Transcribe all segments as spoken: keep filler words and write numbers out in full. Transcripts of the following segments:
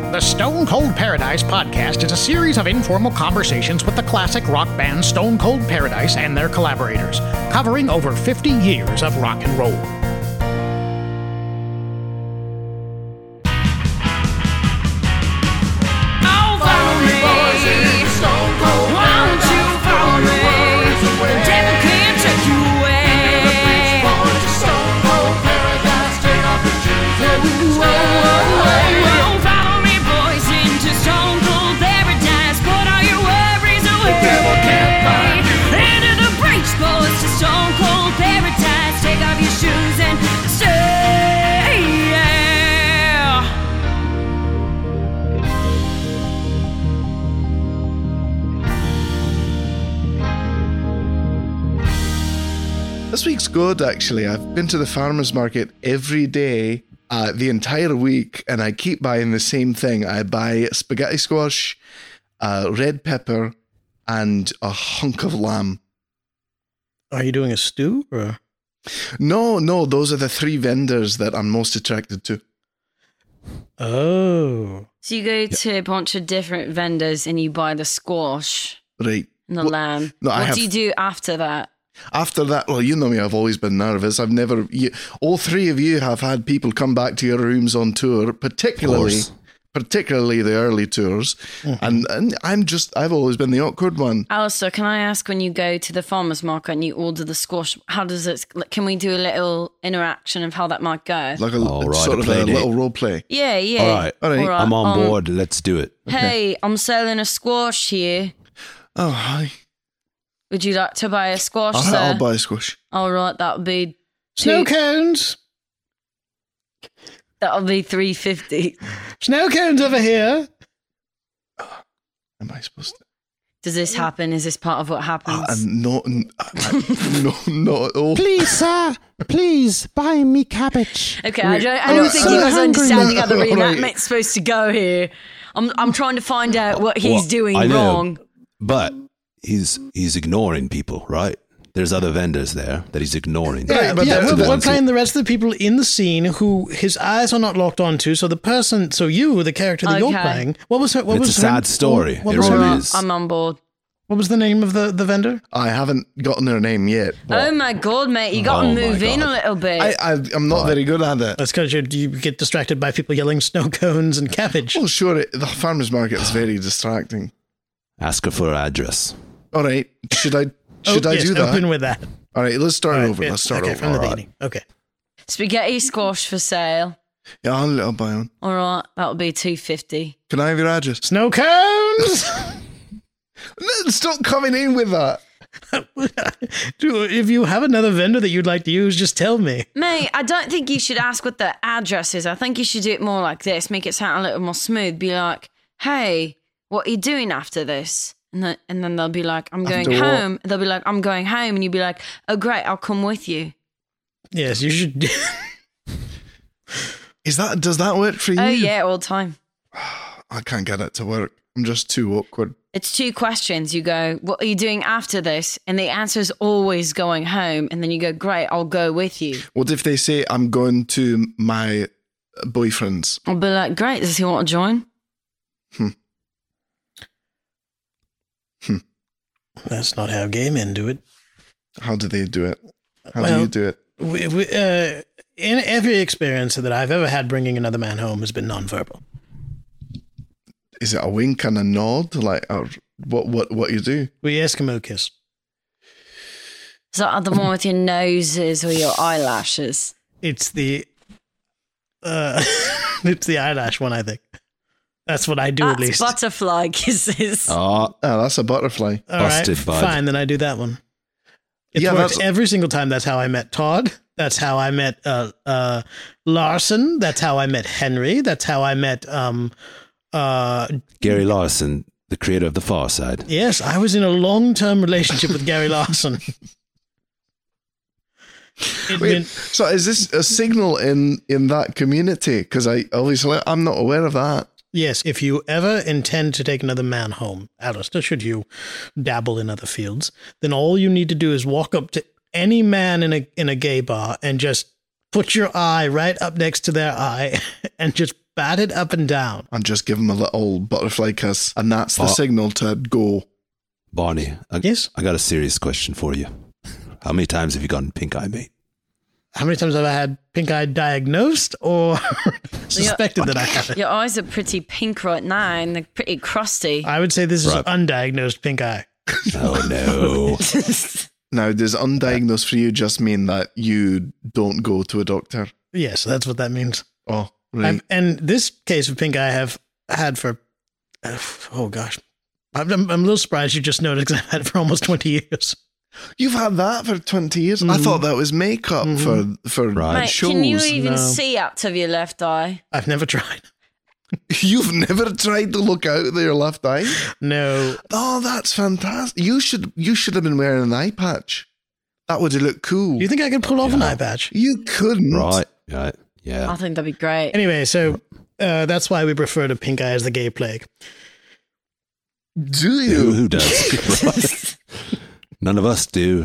The Stone Cold Paradise podcast is a series of informal conversations with the classic rock band Stone Cold Paradise and their collaborators, covering over fifty years of rock and roll. This week's good, actually. I've been to the farmer's market every day, uh, the entire week, and I keep buying the same thing. I buy spaghetti squash, uh, red pepper, and a hunk of lamb. Are you doing a stew? Or? No, no, those are the three vendors that I'm most attracted to. Oh. So you go to a bunch of different vendors and you buy the squash Right. and the Well, lamb. no, I what have- do you do after that? After that, well, you know me, I've always been nervous. I've never, you, all three of you have had people come back to your rooms on tour, particularly, particularly the early tours. Mm-hmm. And, and I'm just, I've always been the awkward one. Alistair, can I ask, when you go to the farmer's market and you order the squash, how does it, can we do a little interaction of how that might go? Like a, All right, sort a of play a date. little role play. Yeah, yeah. All right. All right. I'm on um, board. Let's do it. Hey, I'm selling a squash here. Oh, hi. Would you like to buy a squash, I'll, sir? I'll buy a squash. All right, that would be Snow two, cones. that'll be three fifty. Snow cones over here. Am I supposed to? Does this happen? Is this part of what happens? Uh, no, n- I- no, not at all. Please, sir, please buy me cabbage. Okay, I Wait, don't, I oh, don't it's think so you guys hungry. understanding how the Right. reenactment's supposed to go here. I'm I'm trying to find out what he's Well, doing I know, wrong. But he's he's ignoring people, right? There's other vendors there that he's ignoring. Yeah, but yeah the- we're, the we're ones who- playing the rest of the people in the scene who his eyes are not locked onto. So the person, so you, the character that you're Okay. playing, what was her? What It's was a her- sad story. What It was, really her, Alright, is. I'm on board. what was the name of the, the vendor? I haven't gotten their name yet. Oh my god, mate, you got to Oh my move in a God. little bit. I, I, I'm not very good at it. That's because you get distracted by people yelling snow cones and cabbage. Well, sure, it, the farmer's market is very distracting. Ask her for her address. All right, should I should Oh, I yes, do that? Open with that. All right, let's start All right, over. yeah, Let's start okay, over. from the All right. beginning. Okay. Spaghetti squash for sale. Yeah, I'll, I'll buy one. All right, that'll be two fifty. Can I have your address? Snow cones. No, stop coming in with that. Dude, if you have another vendor that you'd like to use, just tell me. Mate, I don't think you should ask what the address is. I think you should do it more like this, make it sound a little more smooth. Be like, hey, what are you doing after this? And then, and then they'll be like, I'm going After what? home. They'll be like, I'm going home. And you'll be like, oh, great, I'll come with you. Yes, you should. Is that does that work for you? Oh, yeah, all the time. I can't get it to work. I'm just too awkward. It's two questions. You go, what are you doing after this? And the answer is always going home. And then you go, great, I'll go with you. What if they say I'm going to my boyfriend's? I'll be like, great, does he want to join? That's not how gay men do it. How do they do it? How Well- do you do it? We, we, uh, in every experience that I've ever had bringing another man home has been nonverbal. Is it a wink and a nod? Like, or what? What? What you do? We Eskimo kiss. Is that the one with your noses or your eyelashes? It's the, uh, it's the eyelash one. I think that's what I do That's at least. butterfly kisses. Oh, Oh, that's a butterfly. All right, busted, bud. fine. Then I do that one. It's Yeah, worked that's- every single time. That's how I met Todd. That's how I met uh, uh, Larson. That's how I met Henry. That's how I met. Um, uh, Gary Larson, the creator of The Far Side. yes, I was in a long-term relationship with Gary Larson. It Wait, meant- so is this a signal in in that community? Because I obviously I'm not aware of that. yes, if you ever intend to take another man home, Alistair, should you dabble in other fields, then all you need to do is walk up to any man in a in a gay bar and just put your eye right up next to their eye and just bat it up and down. And just give him a little butterfly kiss. And that's the Oh. signal to go. Barney, I, Yes? I got a serious question for you. How many times have you gotten pink eye, mate? How many times have I had pink eye diagnosed or suspected that I have it? Your eyes are pretty pink right now and they're pretty crusty. I would say this is Right. undiagnosed pink eye. Oh, no. Now, does undiagnosed for you just mean that you don't go to a doctor? Yes, that's what that means. Oh, right. Um, and this case of pink eye I have had for, uh, oh gosh. I'm, I'm, I'm a little surprised you just noticed because I've had it for almost twenty years. You've had that for twenty years? I thought that was makeup for, for Right. Mate, shows. can you even No. see out of your left eye? I've never tried. You've never tried to look out of your left eye? No. Oh, that's fantastic. You should you should have been wearing an eye patch. That would have looked cool. Do you think I could pull off an eye patch? You couldn't. Right. Right. Yeah. I think that'd be great. Anyway, so uh, that's why we refer to pink eye as the gay plague. Do Who, you? who does? Right. None of us do.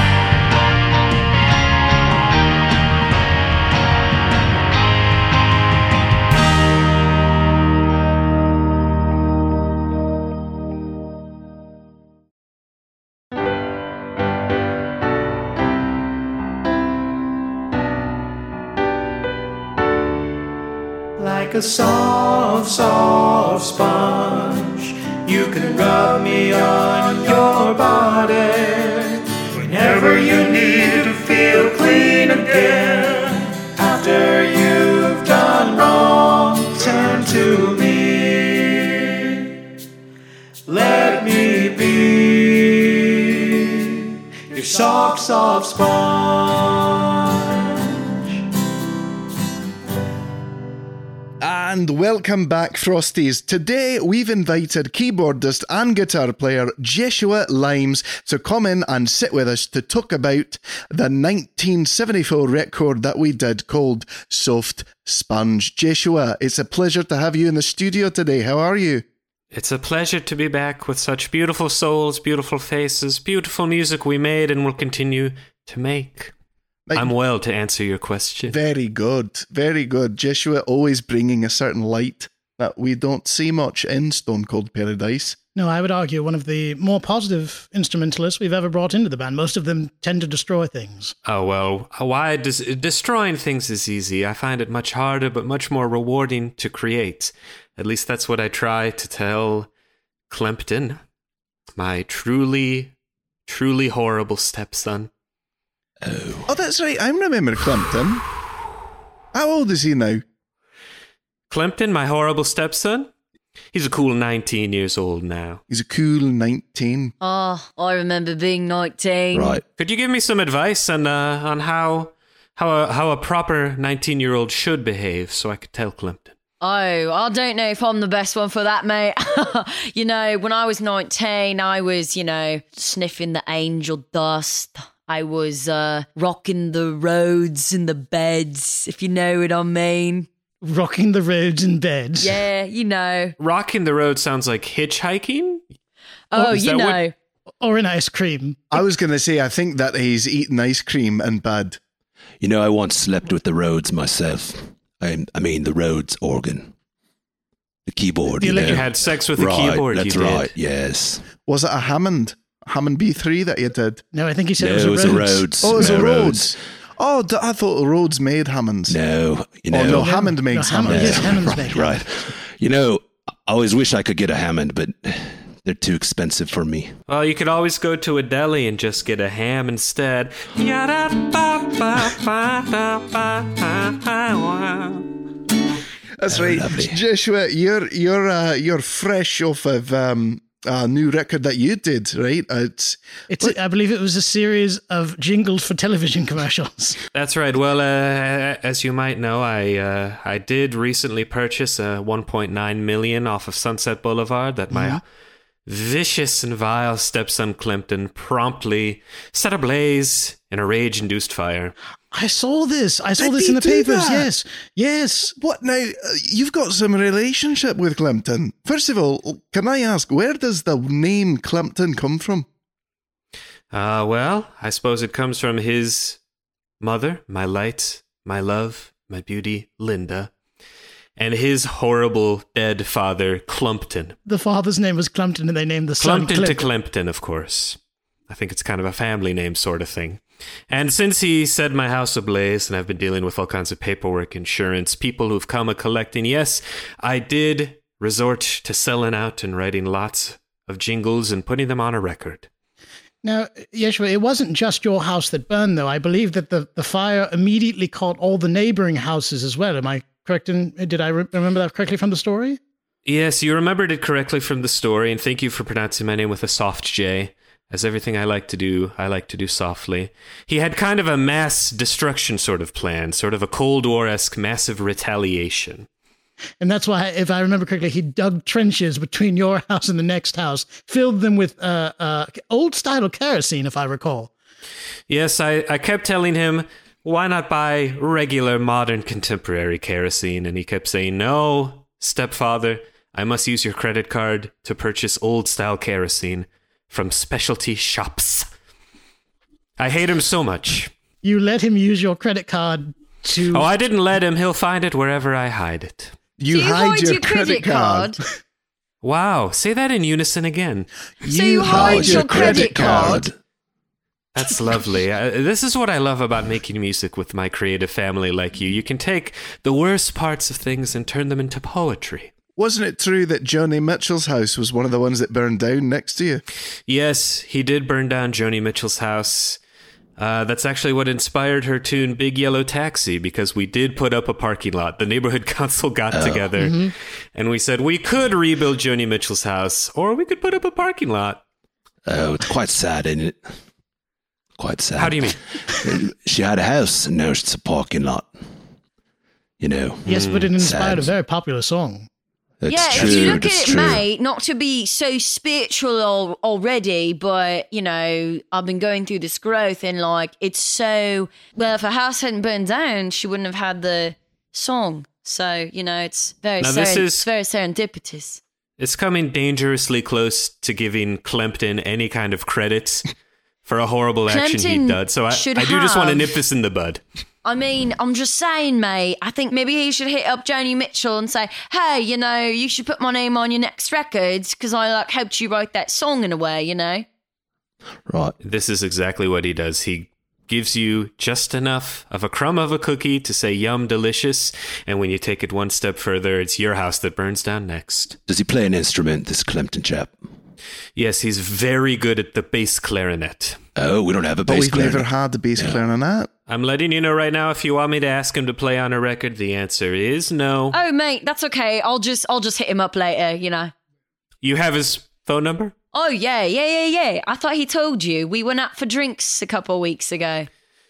Like a soft, soft sponge, you can rub me on your body whenever you need to feel clean again. After you've done wrong, turn to me. Let me be your soft, soft sponge. And welcome back, Frosties. Today we've invited keyboardist and guitar player Jeshua Limes to come in and sit with us to talk about the nineteen seventy-four record that we did called Soft Sponge. Jeshua, it's a pleasure to have you in the studio today. How are you? It's a pleasure to be back with such beautiful souls, beautiful faces, beautiful music we made and will continue to make. Like- I'm well to answer your question. Very good, very good. Jeshua always bringing a certain light that we don't see much in Stone Cold Paradise. No, I would argue one of the more positive instrumentalists we've ever brought into the band. Most of them tend to destroy things. Oh, well, why des- destroying things is easy. I find it much harder, but much more rewarding to create. At least that's what I try to tell Clempton, my truly, truly horrible stepson. Oh. Oh, that's right. I remember Clempton. How old is he now? Clempton, my horrible stepson? He's a cool nineteen years old now. He's a cool nineteen. Oh, I remember being nineteen. Right. Could you give me some advice on uh, on how how a, how a proper nineteen-year-old should behave so I could tell Clempton? Oh, I don't know if I'm the best one for that, mate. You know, when I was nineteen, I was, you know, sniffing the angel dust. I was uh, rocking the roads and the beds, if you know what I mean. Rocking the roads in bed. Yeah, you know. Rocking the road sounds like hitchhiking? Oh, is you that what- know. Or an ice cream. I was going to say, I think that he's eating ice cream in bed. You know, I once slept with the Rhodes myself. I, I mean, the Rhodes organ. The keyboard, The you know. electric- You had sex with the right, keyboard, that's you did. right, yes. Was it a Hammond? Hammond B three that you did? No, I think he said No, it it was was a a Rhodes. Rhodes. Oh, it was no, a Rhodes. Oh, d- I thought Rhodes made Hammonds. No, you know. Oh, no, Hammond makes no, Hammond, Hammonds. yes, Hammond's right, make right. You know, I always wish I could get a Hammond, but they're too expensive for me. Well, you could always go to a deli and just get a ham instead. That's right. lovely. Joshua, you're you're uh, you're fresh off of um, a new record that you did, right? Uh, It's It's, I believe it was a series of jingles for television commercials. That's right. Well, uh, as you might know, I uh, I did recently purchase a one point nine million off of Sunset Boulevard that my vicious and vile stepson Clempton promptly set ablaze in a rage-induced fire. I saw this. I saw Did this he in the do papers. that? Yes. Yes. what now? Uh, you've got some relationship with Clempton. First of all, can I ask, where does the name Clempton come from? Uh, well, I suppose it comes from his mother, my light, my love, my beauty, Linda. and his horrible dead father, Clumpton. The father's name was Clumpton, and they named the son Clumpton to Clip. Clempton, of course. I think it's kind of a family name sort of thing. And since he set my house ablaze, and I've been dealing with all kinds of paperwork, insurance, people who've come a collecting, yes, I did resort to selling out and writing lots of jingles and putting them on a record. Now, Yeshua, it wasn't just your house that burned, though. I believe that the, the fire immediately caught all the neighboring houses as well. Am I correct? In, did I re- remember that correctly from the story? Yes, you remembered it correctly from the story, and thank you for pronouncing my name with a soft J. As everything I like to do, I like to do softly. He had kind of a mass destruction sort of plan, sort of a Cold War-esque massive retaliation. And that's why, if I remember correctly, he dug trenches between your house and the next house, filled them with uh, uh, old-style kerosene, if I recall. Yes, I, I kept telling him, why not buy regular, modern, contemporary kerosene? And he kept saying, no, stepfather, I must use your credit card to purchase old-style kerosene from specialty shops. I hate him so much. You let him use your credit card to... Oh, I didn't let him. He'll find it wherever I hide it. You, Do you hide, hide your, your credit, credit card. card? Wow, say that in unison again. So you hide your credit card? That's lovely. Uh, this is what I love about making music with my creative family like you. You can take the worst parts of things and turn them into poetry. Wasn't it true that Joni Mitchell's house was one of the ones that burned down next to you? Yes, he did burn down Joni Mitchell's house. Uh, that's actually what inspired her tune Big Yellow Taxi, because we did put up a parking lot. The neighborhood council got oh. together, mm-hmm. and we said we could rebuild Joni Mitchell's house, or we could put up a parking lot. Oh, it's quite sad, isn't it? Quite sad. How do you mean? She had a house, and now it's a parking lot. You know. Yes, but it inspired sad. a very popular song. It's yeah, true, if you look at it's it, true. mate, not to be so spiritual al- already, but, you know, I've been going through this growth and, like, it's so... Well, if her house hadn't burned down, she wouldn't have had the song. So, you know, it's very, Now, seren- this is- it's very serendipitous. It's coming dangerously close to giving Clempton any kind of credit for a horrible action he Clempton did. So I, should I do just want to have- nip this in the bud. I mean, I'm just saying, mate, I think maybe he should hit up Joni Mitchell and say, hey, you know, you should put my name on your next records because I, like, helped you write that song in a way, you know? Right. This is exactly what he does. He gives you just enough of a crumb of a cookie to say yum, delicious, and when you take it one step further, it's your house that burns down next. Does he play an instrument, this Clempton chap? Yes, he's very good at the bass clarinet. Oh, we don't have a But bass we've clarinet. never had the bass Yeah. clarinet. I'm letting you know right now, if you want me to ask him to play on a record, the answer is no. Oh, mate, that's okay. I'll just I'll just hit him up later, you know? You have his phone number? Oh, yeah, yeah, yeah, yeah. I thought he told you. We went out for drinks a couple of weeks ago.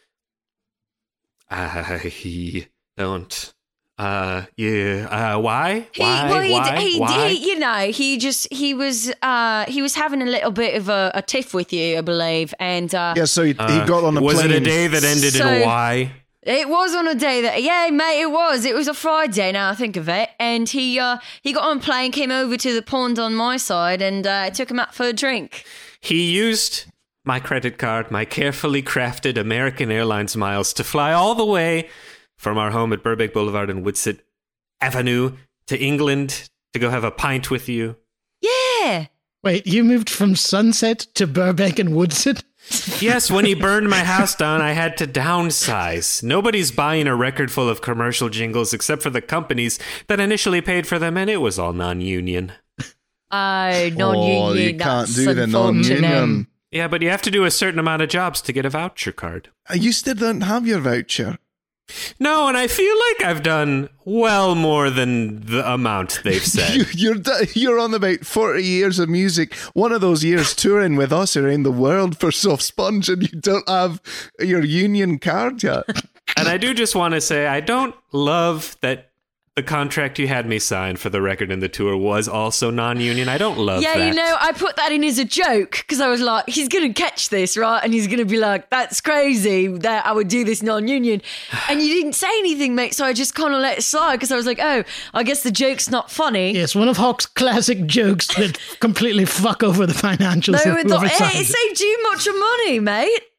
I don't. Uh, yeah. Uh, why? He, why? well, he, why? he, why? he, you know, he just, he was, uh, he was having a little bit of a, a tiff with you, I believe. And, uh, Yeah, so he, he Uh, got on a was plane. it a day that ended in So- a Y? it was on a day that, yeah, mate, it was. It was a Friday, now I think of it. And he, uh, he got on a plane, came over to the pond on my side, and, uh, I took him out for a drink. He used my credit card, my carefully crafted American Airlines miles to fly all the way from our home at Burbank Boulevard and Woodsit Avenue to England to go have a pint with you. Yeah. Wait, you moved from Sunset to Burbank and Woodsit? Yes, when he burned my house down, I had to downsize. Nobody's buying a record full of commercial jingles except for the companies that initially paid for them, and it was all non-union. Oh, non-union. Oh, you can't that's do the unfortunate. non-union. Yeah, but you have to do a certain amount of jobs to get a voucher card. Uh, You still don't have your voucher. No, and I feel like I've done well more than the amount they've You, said. you're d- you're on about forty years of music. One of those years touring with us around the world for Soft Sponge, and you don't have your union card yet. And I do just want to say, I don't love that the contract you had me sign for the record and the tour was also non-union. I don't love Yeah, that. you know, I put that in as a joke because I was like, he's going to catch this, right? And he's going to be like, that's crazy that I would do this non-union. And you didn't say anything, mate, so I just kind of let it slide because I was like, oh, I guess the joke's not funny. Yes, one of Hawk's classic jokes that completely fuck over the financials. No, of it, thought, whoever hey, signs it it. saved you much of money, mate.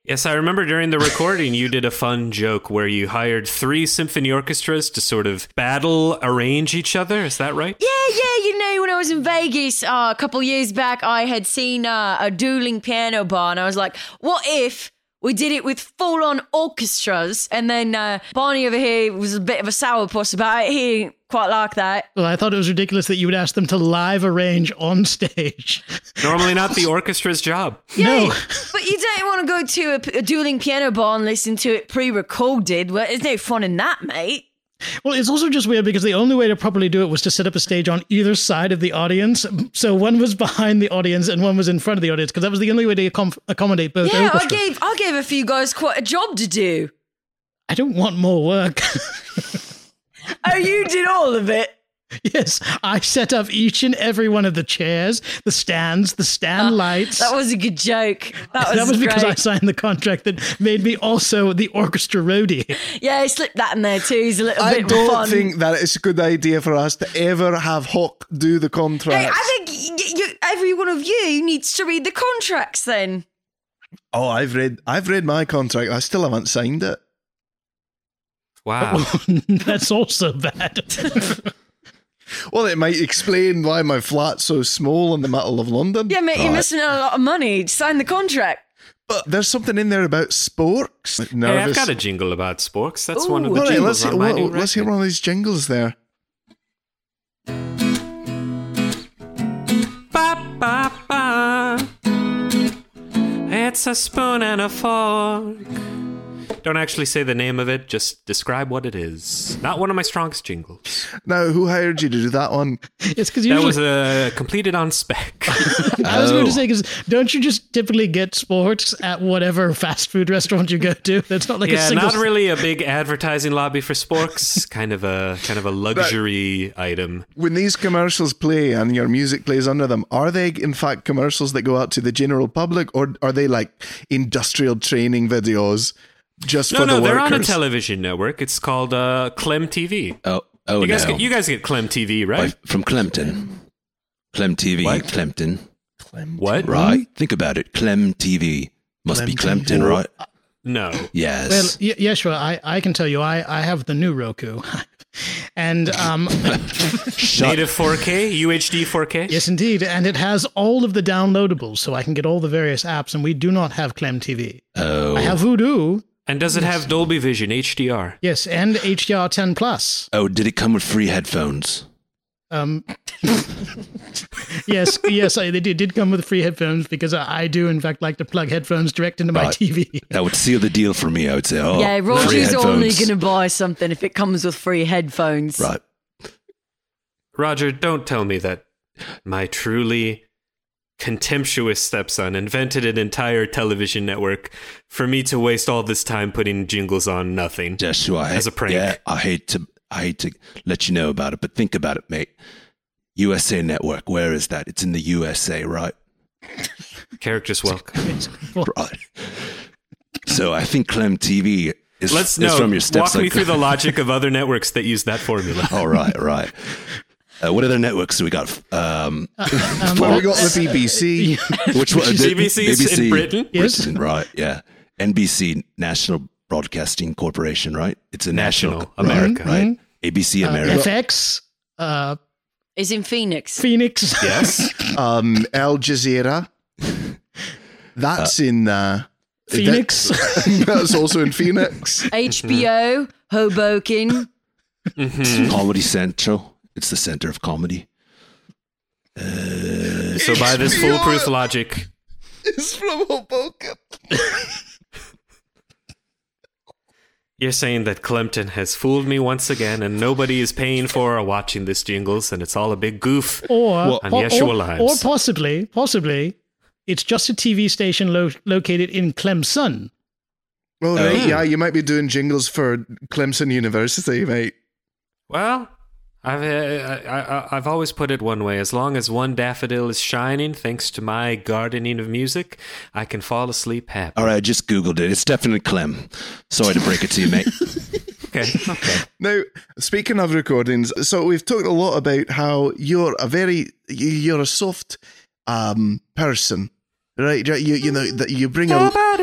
Yes, I remember during the recording you did a fun joke where you hired three symphony orchestras to sort of battle arrange each other. Is that right? Yeah, yeah, you know, when I was in Vegas uh, a couple years back, I had seen uh, a dueling piano bar, and I was like, what if we did it with full-on orchestras? And then uh, Barney over here was a bit of a sourpuss about it. He didn't quite like that. Well, I thought it was ridiculous that you would ask them to live arrange on stage. Normally not the orchestra's job. Yeah, No. but you don't want to go to a, a dueling piano bar and listen to it pre-recorded. Well, there's no fun in that, mate. Well, it's also just weird because the only way to properly do it was to set up a stage on either side of the audience. So one was behind the audience and one was in front of the audience because that was the only way to accom- accommodate both Yeah, I orchestras. gave I gave a few guys quite a job to do. I don't want more work. Oh, you did all of it? Yes, I set up each and every one of the chairs, the stands, the stand lights. That was a good joke. That was, That was because great. I signed the contract that made me also the orchestra roadie. Yeah, I slipped that in there too. He's a little I bit don't fun. think that it's a good idea for us to ever have Hawk do the Hey, contracts. I think y- y- every one of you needs to read the contracts then. Oh, I've read I've read my contract. I still haven't signed it. Wow. That's also bad. Well, it might explain why my flat's so small in the middle of London. Yeah, mate, you're Right. missing out a lot of money. Sign the contract. But there's something in there about sporks. Like Hey, I've nervous. got a jingle about sporks. That's Ooh. one of the All right, let's, jingles hear, on my well, new let's hear record. one of these jingles there. Ba, ba, ba. It's a spoon and a fork. Don't actually say the name of it, just describe what it is. Not one of my strongest jingles. Now, who hired you to do that one? It's because That usually was uh, completed on spec. I was going to Oh. say because don't you just typically get sports at whatever fast food restaurant you go to? That's not like a Yeah, single. not really a big advertising lobby for sporks. kind of a kind of a luxury item. When these commercials play and your music plays under them, are they in fact commercials that go out to the general public, or are they like industrial training videos just No, for no, the they're workers? on a television network. It's called uh, Clem T V. Oh, oh You guys, no. get, you guys get Clem T V, By- right? from Clempton. Clem T V, What? Clempton. What? Right. Think about it. Clem T V. Must be Clem T V. Clempton, right? No. Yes. Well, y- yeah, sure. I, I can tell you, I, I have the new Roku, and um, Native four K, U H D four K. yes, indeed, and it has all of the downloadables, so I can get all the various apps. And we do not have Clem T V. oh. I have Voodoo, And does it have Dolby Vision H D R? yes, and H D R ten plus. oh, did it come with free headphones? Um, yes, yes, I, they did, did come with free headphones because I, I do, in fact, like to plug headphones direct into my Right. T V. That would seal the deal for me. I would say, oh, yeah, free Roger's only headphones. going to buy something if it comes with free headphones. Right. Roger, don't tell me that my truly contemptuous stepson invented an entire television network for me to waste all this time putting jingles on nothing. Joshua, I- As a prank. Yeah, I hate to, I hate to let you know about it, but think about it, mate. U S A Network, where is that? It's in the U S A, right? Characters welcome. Right. So I think Clem T V is, Let's is know. from your Walk stepson. me through the logic of other networks that use that formula. All right, right. Uh, what other networks do we got? Um, Well, we got the B B C. which one? B B C's in Britain? Yes. Britain, right? Yeah. N B C, National Broadcasting Corporation, right? It's a national, National, America. right? right? A B C Uh, America. F X, uh, Is in Phoenix. Phoenix. Yes. um, Al Jazeera. That's in uh, Phoenix. that- that's also in Phoenix. H B O, Hoboken. Comedy Central. It's the center of comedy. So by this foolproof logic, It's from Hoboken. you're saying that Clempton has fooled me once again, and nobody is paying for or watching this jingles, and it's all a big goof. Or, on or, Yeshua or, Limes. or possibly, possibly, it's just a T V station lo- located in Clemson. Well, right, Oh. yeah, you might be doing jingles for Clemson University, mate. Well, I've uh, I, I, I've always put it one way: as long as one daffodil is shining, thanks to my gardening of music, I can fall asleep happy. All right, I just Googled it. It's definitely Clem. Sorry to break it to you, mate. Okay, okay. Now, speaking of recordings, so we've talked a lot about how you're a very you- you're a soft um, person, right? You you know that you bring a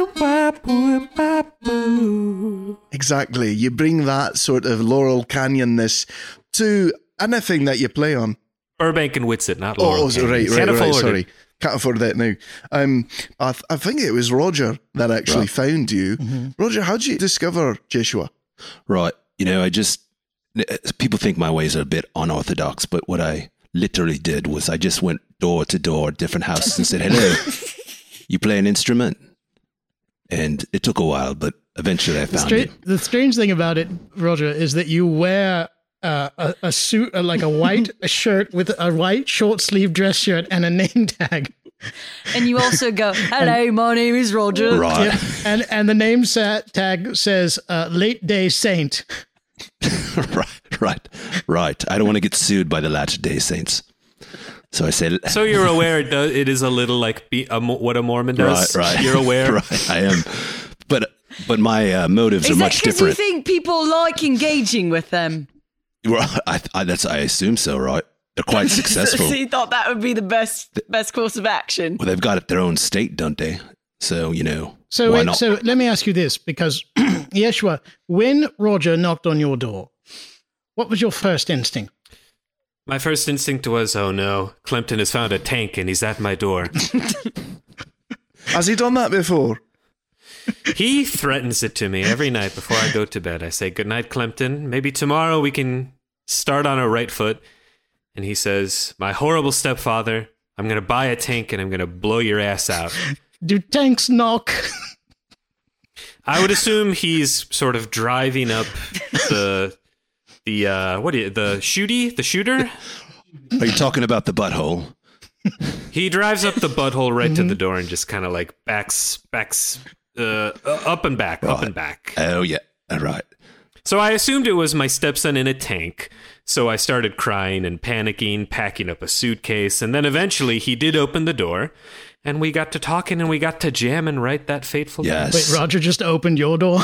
Exactly. You bring that sort of Laurel Canyon-ness to anything that you play on. Burbank and Whitsett, not Oh, Laurel oh Canyon. right, right, Can't right. afford Sorry. it. Can't afford that now. Um, I, th- I think it was Roger that actually Right. found you. Roger, how did you discover Jeshua? Right. You know, I just, people think my ways are a bit unorthodox, but what I literally did was I just went door to door, different houses and said, hello, you play an instrument? And it took a while, but eventually I The, found stra- it. the strange thing about it, Roger, is that you wear uh, a, a suit, uh, like a white shirt with a white short sleeve dress shirt and a name tag. And you also go, hello, my name is Roger. Right. Yep. And and the name sa- tag says uh, late day saint. right, right, right. I don't want to get sued by the Latter Day Saints. So I said, So you're aware it, does, it is a little like be, a, mo- what a Mormon does? right, right. You're aware? Right, I am. But but my uh, motives Is are that much because you different. think people like engaging with them? Well, I, I, that's, I assume so, right? They're quite successful. So you thought that would be the best best course of action? Well, they've got their own state, don't they? So, you know, So why wait, not? so let me ask you this, because Yeshua, when Roger knocked on your door, what was your first instinct? My first instinct was, oh no, Clempton has found a tank and he's at my door. Has he done that before? He threatens it to me every night before I go to bed. I say, good night, Clempton. Maybe tomorrow we can start on our right foot. And he says, my horrible stepfather, I'm going to buy a tank and I'm going to blow your ass out. Do tanks knock? I would assume he's sort of driving up the, the, uh, what do you, the shooty, the shooter? Are you talking about the butthole? He drives up the butthole right to the door and just kind of like backs, backs, uh, up and back, up and back. Oh, yeah. All right. So I assumed it was my stepson in a tank. So I started crying and panicking, packing up a suitcase, and then eventually he did open the door, and we got to talking and we got to jamming right that fateful day. Yes. Wait, Roger just opened your door?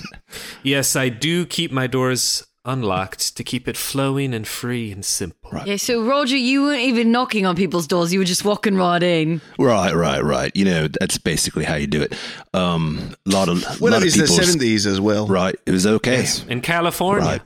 Yes, I do keep my doors unlocked to keep it flowing and free and simple. Right. Yeah, so Roger, you weren't even knocking on people's doors. You were just walking right in. Right, right, right. You know, that's basically how you do it. Um, a lot of, Well, lot it of was the people. seventies as well. Right. It was okay. In California. Right.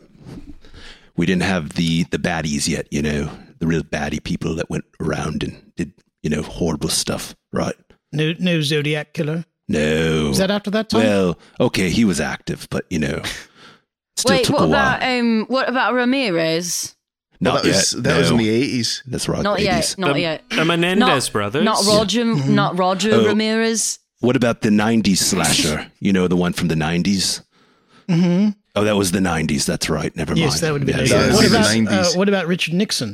We didn't have the, the baddies yet, you know, the real baddie people that went around and did, you know, horrible stuff. Right. No, no Zodiac killer. No. Was that after that time? Well, okay, he was active, but, you know, still Wait, took what a while. about um what about Ramirez? Well, Not that yet. was, that no. was in the eighties. That's right. Not eighties. yet, not the, yet. The Menendez brothers. Not Roger, not Roger Oh. Ramirez. What about the nineties slasher? You know, the one from the nineties? Mm-hmm. Oh, that was the nineties. That's right. Never mind. Yes, that would be Yes, the that yeah. was What in the about, nineties. uh, what about Richard Nixon?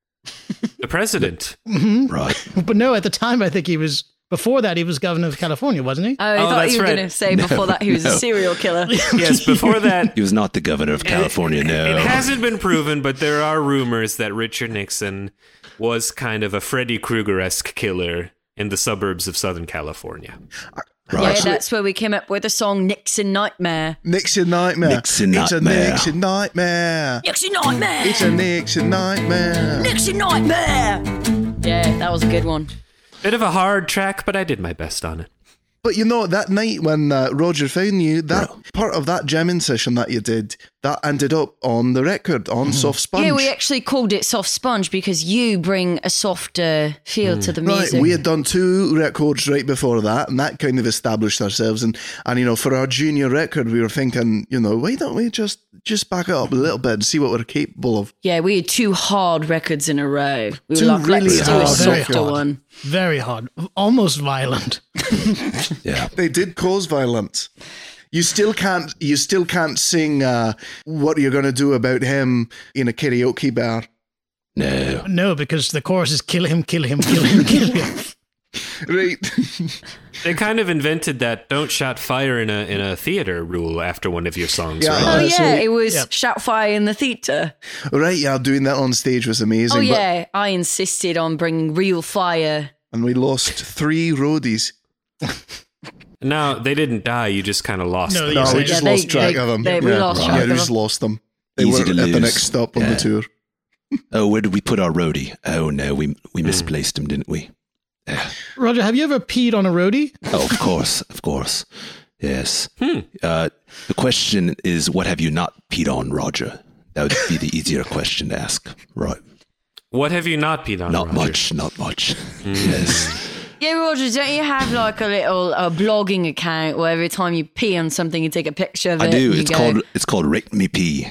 The president. Right. But no, at the time, I think he was, before that, he was governor of California, wasn't he? Oh, I Oh, thought that's you were right. going to say before that he was no. a serial killer. Yes, before that, He was not the governor of California, no. it hasn't been proven, but there are rumors that Richard Nixon was kind of a Freddy Krueger-esque killer in the suburbs of Southern California. Right. Yeah, that's where we came up with the song Nixon Nightmare. Nixon Nightmare. Nixon It's a Nightmare. Nixon Nightmare. Nixon Nightmare! It's a Nixon Nightmare. Nixon Nightmare! Yeah, that was a good one. Bit of a hard track, but I did my best on it. But you know, that night when uh, Roger found you, that part of that jamming session that you did, that ended up on the record, on Soft Sponge. Yeah, we actually called it Soft Sponge because you bring a softer feel to the Right, music. we had done two records right before that, and that kind of established ourselves. And, and you know, for our junior record, we were thinking, you know, why don't we just just back it up a little bit and see what we're capable of? Yeah, we had two hard records in a row. We Two were like, really let's do a hard Very softer hard. one. Very hard. Almost violent. Yeah. They did cause violence. You still can't. You still can't sing uh, "What You're Gonna Do About Him" in a karaoke bar. No. No, because the chorus is kill him, kill him, kill him, kill him. Right. They kind of invented that "don't shout fire in a in a theater" rule after one of your songs, Yeah. right? Oh, Uh, yeah, so- it was Yep. Shout Fire in the Theatre. Right, yeah, doing that on stage was amazing. Oh, but- yeah, I insisted on bringing real fire. and we lost three roadies. No, they didn't die. You just kind of lost No, them. you No, say- we just Yeah, they- lost track they- of them. they- we yeah, lost yeah, track we of just them. lost them. They Easy were to at the lose. next stop on Yeah. the tour. Oh, where did we put our roadie? Oh, no, we we misplaced him, didn't we? Roger, have you ever peed on a roadie? Oh, of course, of course. Yes. Hmm. Uh, the question is, what have you not peed on, Roger? That would be the easier question to ask. Right. What have you not peed on, Not Roger? much, not much. Yes. Yeah, Roger, don't you have like a little a blogging account where every time you pee on something, you take a picture of I it? do. and you It's go, called it's called Rate Me Pee.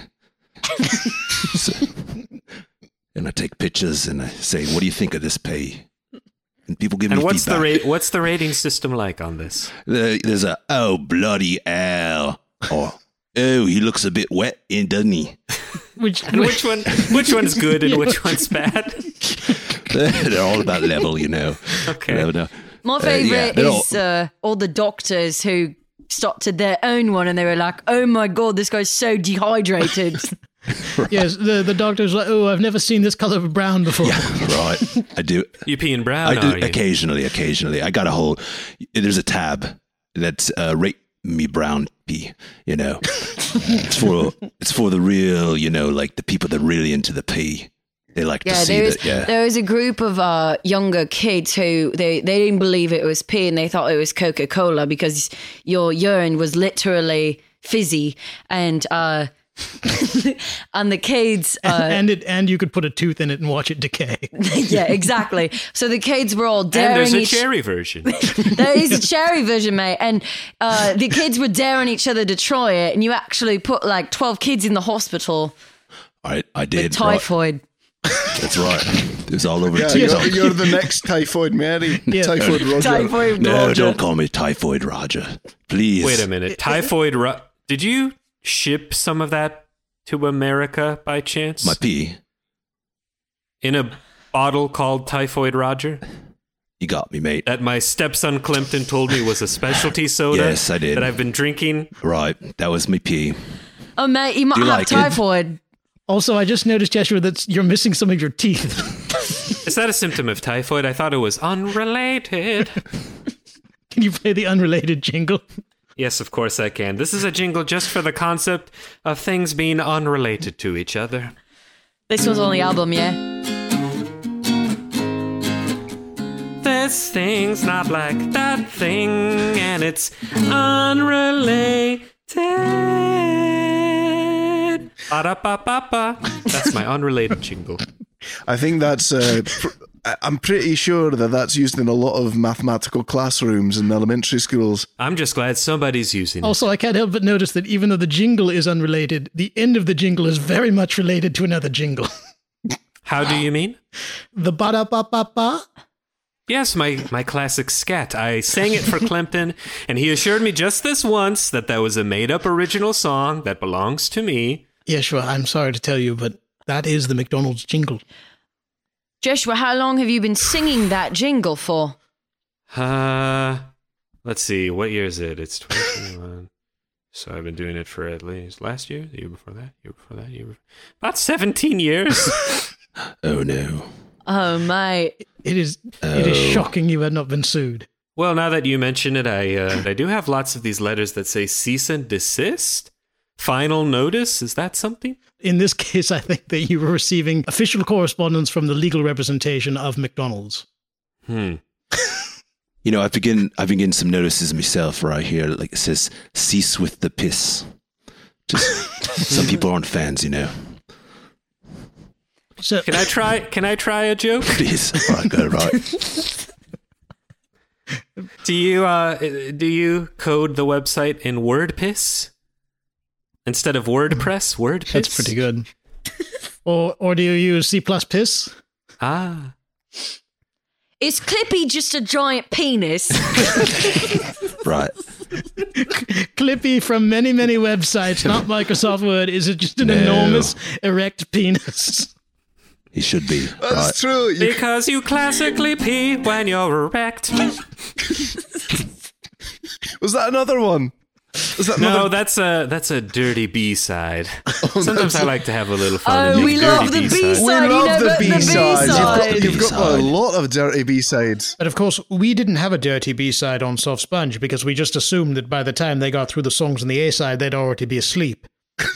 So- and I take pictures and I say, what do you think of this pee? And people give And me what's the feedback. rate? What's the rating system like on this? There- There's a, oh, bloody hell. Or, oh, he looks a bit wet, in, doesn't he? Which, And which one? Which one's good and which one's bad? They're all about level, you know. Okay. No, no. My Uh, yeah, favorite they're all- is uh, all the doctors who stopped at their own one and they were like, "Oh my god, this guy's so dehydrated." yes, the, the doctor's like, oh, I've never seen this color of brown before. Right. I do. You peeing brown? I do are you? occasionally, occasionally. I got a whole, there's a tab that's uh, Rate Me Brown Pee, you know. It's for, it's for the real, you know, like the people that are really into the pee. They like to Yeah, see there was that, yeah. there was a group of uh, younger kids who they, they didn't believe it was pee and they thought it was Coca Cola because your urine was literally fizzy and uh, and the kids uh, and it and you could put a tooth in it and watch it decay. yeah, exactly. So the kids were all And daring there's a each cherry version. There is a cherry version, mate. And uh, the kids were daring each other to try it, and you actually put like twelve kids in the hospital I, I with did. Right. typhoid. That's right. It was all over Yeah, TikTok. you're, you're the next Typhoid Mary. Yeah. Typhoid Roger. Typhoid No, Roger. don't call me Typhoid Roger. Please. Wait a minute. Typhoid. Ro- Did you ship some of that to America by chance? My pee. In a bottle called Typhoid Roger? You got me, mate. That my stepson Clinton told me was a specialty soda. Yes, I did. That I've been drinking. Right. That was my pee. Oh, mate, you might Do you have like it? typhoid. Also, I just noticed, Joshua, that you're missing some of your teeth. Is that a symptom of typhoid? I thought it was unrelated. Can you play the unrelated jingle? Yes, of course I can. This is a jingle just for the concept of things being unrelated to each other. This was on the album, yeah? This thing's not like that thing, and it's unrelated. Ba-da-ba-ba-ba. That's my unrelated jingle. I think that's. Uh, pr- I- I'm pretty sure that that's used in a lot of mathematical classrooms in elementary schools. I'm just glad somebody's using it. Also, I can't help but notice that even though the jingle is unrelated, the end of the jingle is very much related to another jingle. How do you mean? The ba-da-ba-ba-ba. Yes, my, my classic scat. I sang it for Clempton, and he assured me just this once that that was a made-up original song that belongs to me. Yeshua, I'm sorry to tell you, but that is the McDonald's jingle. Joshua, how long have you been singing that jingle for? Uh, let's see. What year is it? It's twenty twenty-one. So I've been doing it for at least last year, the year before that, year before that, year before... About seventeen years. Oh, no. Oh, mate. It is it is Oh. shocking you had not been sued. Well, now that you mention it, I uh, I do have lots of these letters that say cease and desist. Final notice, is that something? In this case, I think that you were receiving official correspondence from the legal representation of McDonald's. Hmm. You know, I've been I've been getting some notices myself right here. Like it says, cease with the piss. Just some people aren't fans, you know. So, Can I try? Can I try a joke? Please. All right, go right. Do you uh do you code the website in WordPiss instead of WordPress? WordPiss. that's pretty good. or or do you use C plus piss? Ah. Is Clippy just a giant penis? Right. Clippy from many, many websites, not Microsoft Word, is it just an No. enormous erect penis? He should be. That's Right. true. You, Because you classically pee when you're erect. was that another one? Was that No, another? that's a that's a dirty B side. Sometimes I like to have a little fun. Oh, and we use love dirty the B-side. B-side. we you know, love the but the B-sides. You've got, B-side. you've got a B-side. lot of dirty B-sides. But of course, we didn't have a dirty B side on Soft Sponge because we just assumed that by the time they got through the songs on the A side, they'd already be asleep.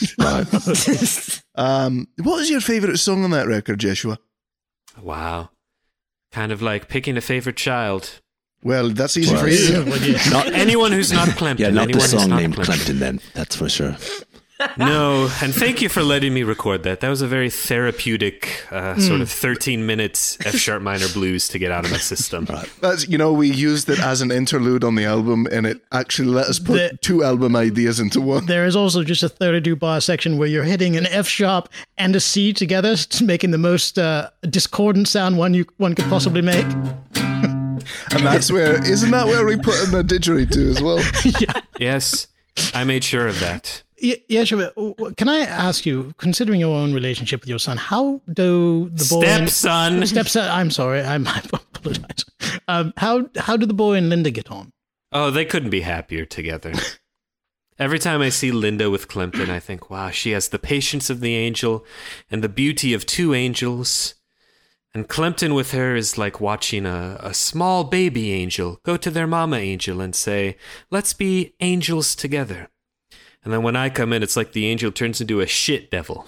Um, what was your favourite song on that record, Joshua? Wow. Kind of like picking a favorite child. Well, that's easy Well, for you. Well, yeah. Not anyone who's not Clempton. Yeah, not anyone the who's song not named Clempton. Clempton, then. That's for sure. No, and thank you for letting me record that. That was a very therapeutic uh, sort of thirteen minute F sharp minor blues to get out of my system. That's, you know, we used it as an interlude on the album, and it actually let us put The- two album ideas into one. There is also just a thirty-two bar section where you're hitting an F sharp and a C together, making the most uh, discordant sound one you one could possibly make. And that's where, isn't that where we put in a didgeridoo as well? Yes, I made sure of that. Y- Yeah, sure. but Can I ask you, considering your own relationship with your son, how do the boy and- Stepson. stepson? I'm sorry, I'm, I apologize. Um, how how do the boy and Linda get on? Oh, they couldn't be happier together. Every time I see Linda with Clempton, I think, wow, she has the patience of the angel and the beauty of two angels. And Clempton with her is like watching a, a small baby angel go to their mama angel and say, let's be angels together. And then when I come in, it's like the angel turns into a shit devil.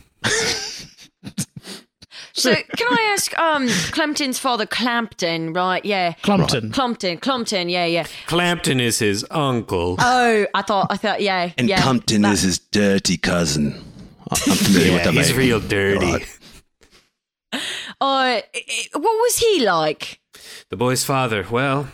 So can I ask, um, Clempton's father, Clampton, right? Yeah. Clumpton. Clumpton, Clumpton, yeah, yeah. Clampton is his uncle. Oh, I thought, I thought, yeah, And yeah. Compton that- is his dirty cousin. I'm familiar with Yeah, the he's name. real dirty. Right. Uh, what was he like? The boy's father, well,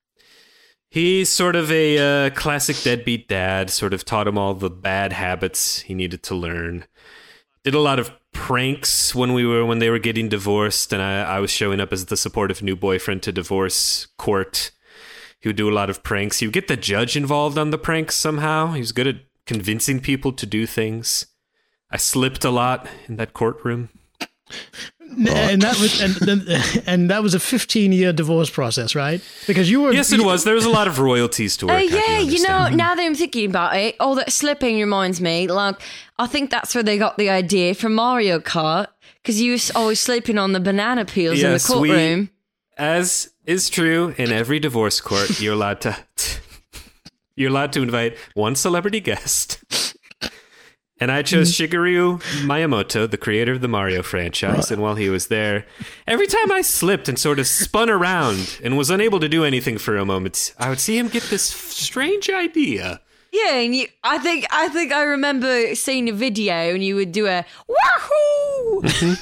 he's sort of a uh, classic deadbeat dad, sort of taught him all the bad habits he needed to learn. Did a lot of pranks when we were when they were getting divorced, and I, I was showing up as the supportive new boyfriend to divorce court. He would do a lot of pranks. He would get the judge involved on the pranks somehow. He was good at convincing people to do things. I slipped a lot in that courtroom. And that was and then- and that was a fifteen year divorce process, right? Because you were Yes, it was. There was a lot of royalties to work Oh out, yeah, you know, understand? now that I'm thinking about it, all that slipping reminds me. Like, I think that's where they got the idea from Mario Kart, because you was always sleeping on the banana peels in the Yes, we- courtroom. As is true in every divorce court, you're allowed to you're allowed to invite one celebrity guest. And I chose Shigeru Miyamoto, the creator of the Mario franchise, and while he was there, every time I slipped and sort of spun around and was unable to do anything for a moment, I would see him get this strange idea. Yeah, and you, I think I think I remember seeing a video, and you would do a wahoo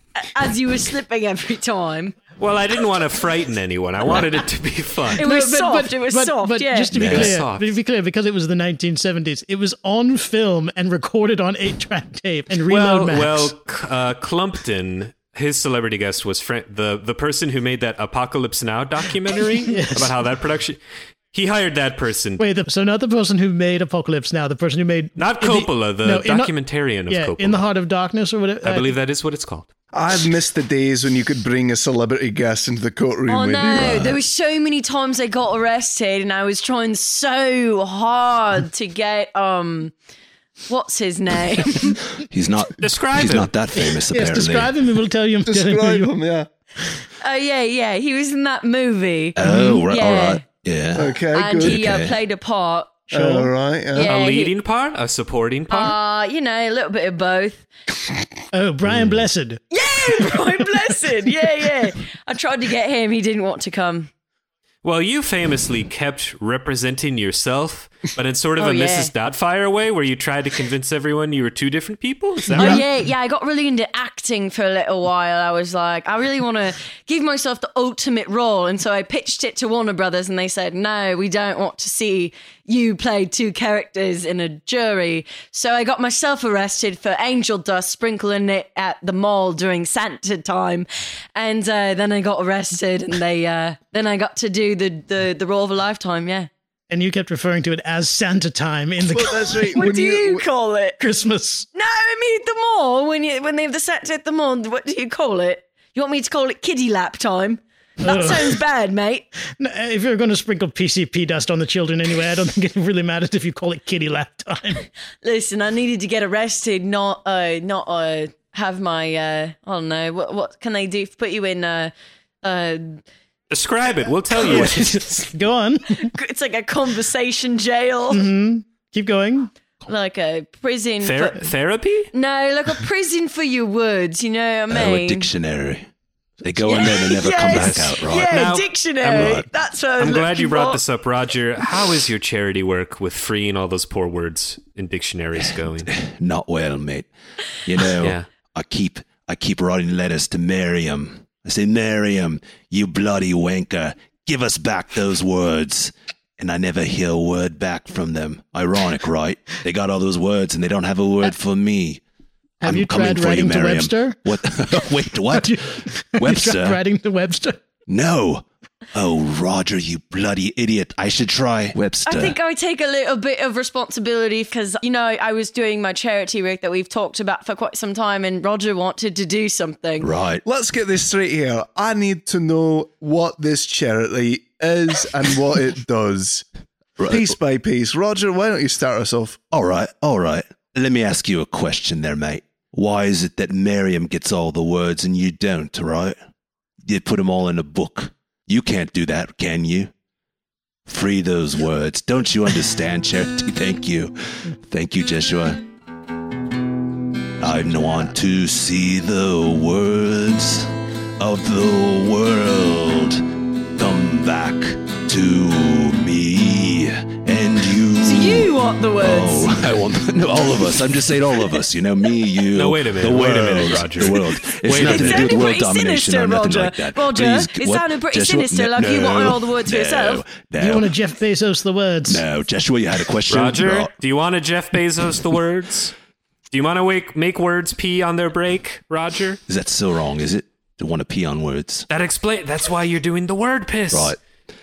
as you were slipping every time. Well, I didn't want to frighten anyone. I wanted it to be fun. It was soft. it was but, soft. but yeah. just to be Yeah. clear, Soft. to be clear, because it was the nineteen seventies, it was on film and recorded on eight track tape and reload Well, max. well, C- uh, Clumpton, his celebrity guest was Fran- the the person who made that Apocalypse Now documentary Yes. about how that production. He hired that person, Wait, the, so not the person who made Apocalypse Now, the person who made not in the- Coppola, the, no, in the- documentarian of yeah, Coppola. In the Heart of Darkness or whatever. I believe that is what it's called. I've missed the days when you could bring a celebrity guest into the courtroom. Oh with no, you. there were so many times I got arrested, and I was trying so hard to get um what's his name? He's not. Describe he's him. not that famous. Yes, Apparently. describe him and we'll tell you. tell him who Describe you- him, yeah. Oh yeah, yeah, he was in that movie. Oh, right, Yeah. all right. Yeah. Okay, and good. he uh, Okay. played a part. All right, yeah. Yeah, A he- leading part, a supporting part. Uh, you know, a little bit of both. Oh, Hmm. Brian Blessed. Yeah, Brian Blessed. Yeah, yeah. I tried to get him. He didn't want to come. Well, you famously kept representing yourself, but in sort of Oh, a yeah. Missus Doubtfire way, where you tried to convince everyone you were two different people. Is that Oh right? yeah, yeah. I got really into acting for a little while. I was like, I really want to give myself the ultimate role, and so I pitched it to Warner Brothers, and they said, no, we don't want to see you play two characters in a jury. So I got myself arrested for angel dust sprinkling it at the mall during Santa time, and uh, then I got arrested, and they uh, then I got to do the the the role of a lifetime. Yeah. And you kept referring to it as Santa time in the Well, that's right. What When do you call it? Christmas. No, I mean at the mall when you when they have the Santa at the mall. What do you call it? You want me to call it kiddie lap time? That Oh. sounds bad, mate. No, if you're going to sprinkle P C P dust on the children anyway, I don't think it really matters if you call it kitty lap time. Listen, I needed to get arrested, not uh, not uh, have my uh, I don't know what what can they do? Put you in uh, uh, Describe it. We'll tell you. Go on. it's like a conversation jail, Keep going. like a prison. Ther- for, therapy? no, like a prison for your words. You know what I Oh, a mean? dictionary. They go in there and they never come back out, right? Yeah, Now, dictionary. I'm- That's what I was I'm glad you looking brought for. this up, Roger. How is your charity work with freeing all those poor words in dictionaries going? Not well, mate. You know, Yeah. I keep I keep writing letters to Miriam. I say, Miriam, you bloody wanker, give us back those words. And I never hear a word back from them. Ironic, right? They got all those words and they don't have a word for me. Have I'm you coming tried for writing you, to Miriam. Webster? What? Wait, what? Have you, have you Webster? tried writing to Webster? No. Oh, Roger, you bloody idiot. I should try Webster. I think I take a little bit of responsibility because, you know, I was doing my charity work that we've talked about for quite some time and Roger wanted to do something. Right. Let's get this straight here. I need to know what this charity is and what it does. Right. Piece by piece. Roger, why don't you start us off? All right, all right. Let me ask you a question there, mate. Why is it that Miriam gets all the words and you don't, right? You put them all in a book. You can't do that, can you? Free those words. Don't you understand, Charity? Thank you. Thank you, Joshua. I want to see the words of the world come back to me and you. So you want the words? Oh, I want no, all of us. I'm just saying all of us. You know, me, you. No, wait a minute, The wait a world, minute, Roger. The world. It's Wait a nothing to minute. do with It world sounded domination pretty or nothing sinister, like that. Roger. Please, It what? sounded pretty Joshua, sinister, no, like you no, wanted all the words for no, yourself. No, You want to Jeff Bezos the words? no, Joshua, you had a question. Roger, No. do you want to Jeff Bezos the words? Do you want to wake, make words pee on their break, Roger? Is that so wrong? Is it to want to pee on words? That explain. That's why you're doing the word piss. Right.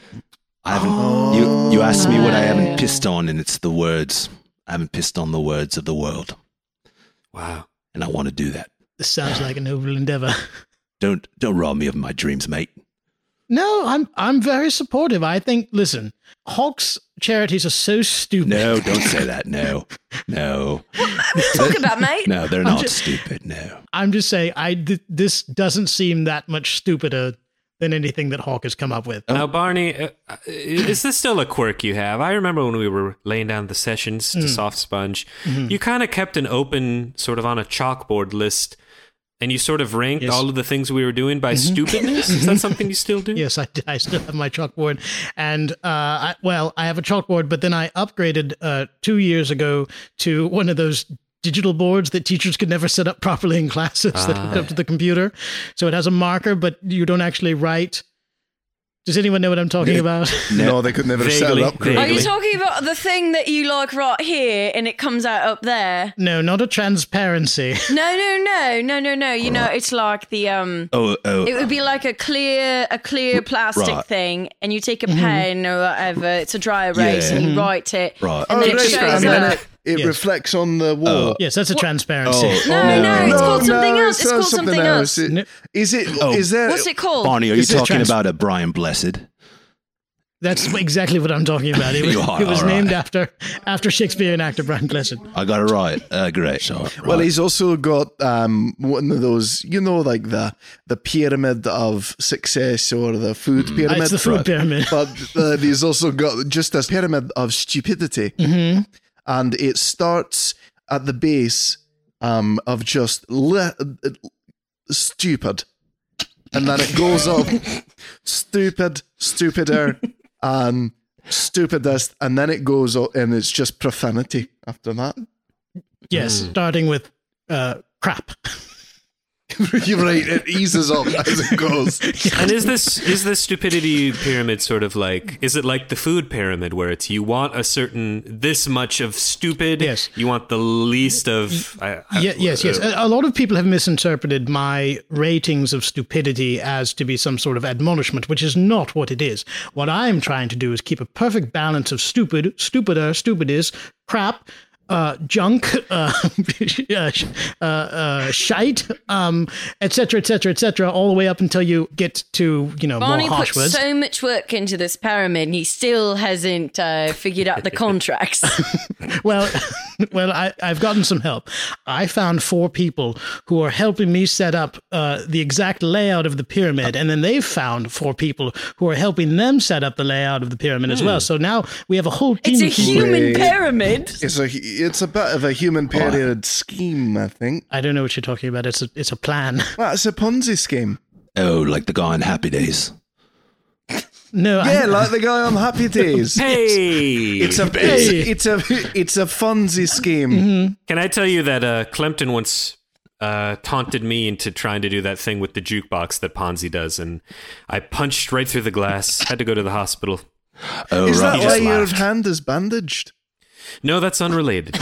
I haven't. You you asked me what I haven't pissed on, and it's the words. I haven't pissed on the words of the world, Wow. and I want to do that. This sounds like a noble endeavor. Don't don't rob me of my dreams, mate. No, I'm I'm very supportive. I think, listen, Hawk's charities are so stupid. No, don't say that. No, no, What are you talking about, mate? no. They're I'm not just- stupid. No. I'm just saying, I th- this doesn't seem that much stupider than anything that Hawk has come up with. Now, Barney, uh, uh, is this still a quirk you have? I remember when we were laying down the sessions to Soft Sponge, you kind of kept an open, sort of on a chalkboard list, and you sort of ranked Yes. all of the things we were doing by stupidness. Is that something you still do? Yes, I, I still have my chalkboard, and uh, I, well, I have a chalkboard, but then I upgraded uh, two years ago to one of those digital boards that teachers could never set up properly in classes that hook up to the computer. So it has a marker, but you don't actually write. Does anyone know what I'm talking about? No, they could never set Vaguely, it up. vaguely. Are you talking about the thing that you like right here and it comes out up there? No, not a transparency. No, no, no, no, no, no. You know, it's like the um. Oh, oh. It would be like a clear, a clear plastic Right. thing, and you take a pen or whatever. It's a dry erase, Yeah. and you write it, Right. and Oh, then it right, shows I mean, up. it, it Yes. reflects on the wall. Yes, that's a transparency. Oh, No, oh, no, it's called something else. It's not called something else. It- No. Is it? Oh. Is there? What's it called? Barney, are you This is talking trans- about a Brian Blessed? That's exactly what I'm talking about. It was, You are, it was all right. named after after Shakespearean actor Brian Blessed. I got it right. Uh, great. So, Well, right. he's also got um, one of those, you know, like the the pyramid of success or the food Mm. pyramid. It's the food Right. pyramid. But uh, he's also got just a pyramid of stupidity, Mm-hmm. and it starts at the base um, of just li- stupid, and then it goes up stupid, stupider, and stupidest, and then it goes up, and it's just profanity after that. Yes, starting with uh, crap. You're right. It eases up as it goes. And is this is this stupidity pyramid sort of like, is it like the food pyramid where it's you want a certain this much of stupid, Yes. you want the least of I, I- Ye- yes, yes. A, a lot of people have misinterpreted my ratings of stupidity as to be some sort of admonishment, which is not what it is. What I'm trying to do is keep a perfect balance of stupid, stupider, stupid is, crap, uh, junk, uh, uh, uh, uh, shite, um, et cetera, et cetera, et cetera, all the way up until you get to, you know, Barney more harsh put words. so much work into this pyramid, and he still hasn't uh, figured out the contracts. Well, well, I, I've gotten some help. I found four people who are helping me set up uh, the exact layout of the pyramid, and then they've found four people who are helping them set up the layout of the pyramid as well. So now we have a whole team. It's a of people. human Wait. pyramid. It's a it's a bit of a human period scheme, I think. I don't know what you're talking about. It's a it's a plan. Well, it's a Ponzi scheme. Oh, like the guy on Happy Days. No, Yeah, I, like the guy on Happy Days. Hey, It's a it's, it's a it's a Fonzie scheme. can I tell you that uh, Clempton once uh, taunted me into trying to do that thing with the jukebox that Ponzi does, and I punched right through the glass. Had to go to the hospital. Oh, Is right. that He why just your laughed. hand is bandaged? No, that's unrelated.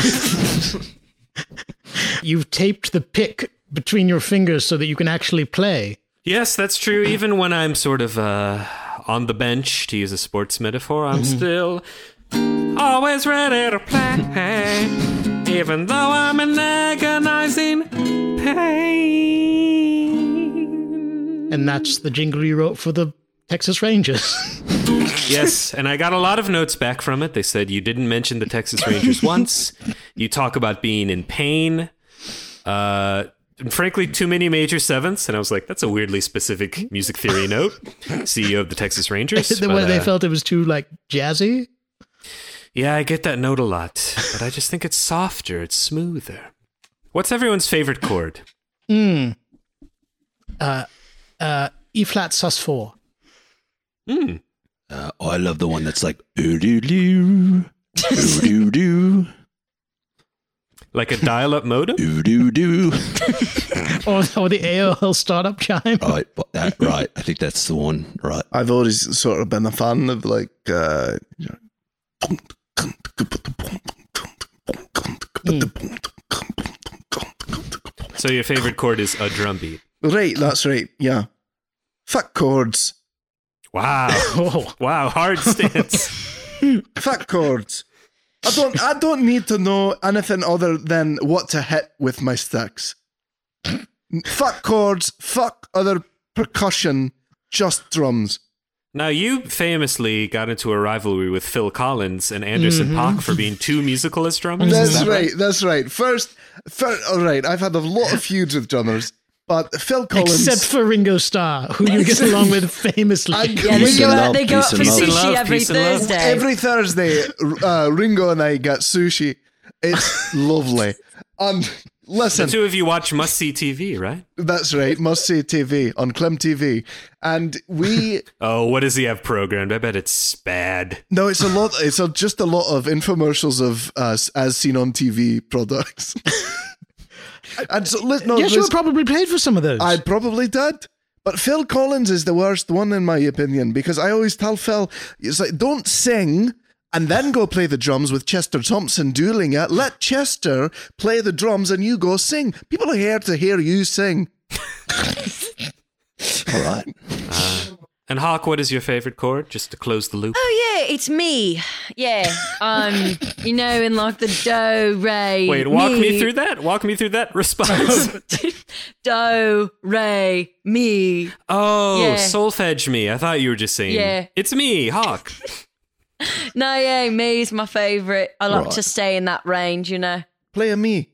you've taped the pick between your fingers so that you can actually play. Yes, that's true. Even when I'm sort of uh, on the bench, to use a sports metaphor, I'm still always ready to play, even though I'm in agonizing pain. And that's the jingle you wrote for the Texas Rangers. Yes, and I got a lot of notes back from it. They said you didn't mention the Texas Rangers once. You talk about being in pain. Uh, and frankly, too many major sevenths. And I was like, that's a weirdly specific music theory note. C E O of the Texas Rangers. the But, way they uh, felt it was too, like, jazzy. Yeah, I get that note a lot. But I just think it's softer. It's smoother. What's everyone's favorite chord? Mm. Uh, uh, E flat sus four. Hmm. Uh, oh, I love the one that's like ooh doo doo, ooh doo doo, Like a dial-up modem? ooh doo doo. Or, or the A O L startup chime. Right, but that, right. I think that's the one. Right. I've always sort of been a fan of like. Uh, you know, So your favorite chord is a drum beat. Right, that's right. Yeah, fuck chords. Wow. Oh. Wow, hard stance. Fuck chords. I don't. I don't need to know anything other than what to hit with my sticks. Fuck chords. Fuck other percussion. Just drums. Now, you famously got into a rivalry with Phil Collins and Anderson Paak for being too musical as drummers. Is That's that right. That's right. First, first, all right. I've had a lot of feuds with drummers, but Phil Collins. Except for Ringo Starr, who you get along with famously. I- Yeah, they Peace go and out. love, They go out peace for and love. Peace and sushi love, every peace and love. Thursday. Every Thursday, uh, Ringo and I get sushi. It's lovely. And The listen, two of you watch Must See T V, right? that's right. Must see T V on Clem T V, and we. Oh, what does he have programmed? I bet it's bad. No, it's a lot. It's a, just a lot of infomercials of us as seen on T V products. And so, let, no, Yes, you this- were probably played for some of those. I probably did. But Phil Collins is the worst one, in my opinion, because I always tell Phil, it's like, don't sing and then go play the drums with Chester Thompson dueling it. Let Chester play the drums and you go sing. People are here to hear you sing. All right. And Hawk, what is your favorite chord? Just to close the loop. Oh yeah, it's me. Yeah, um, you know, in like the do re. Wait, walk me through that. Walk me through that response. Do re mi. Oh, Yeah. solfege me. I thought you were just saying, Yeah. it's me, Hawk. No, yeah, me is my favorite. I like Right. to stay in that range, you know. Play a me.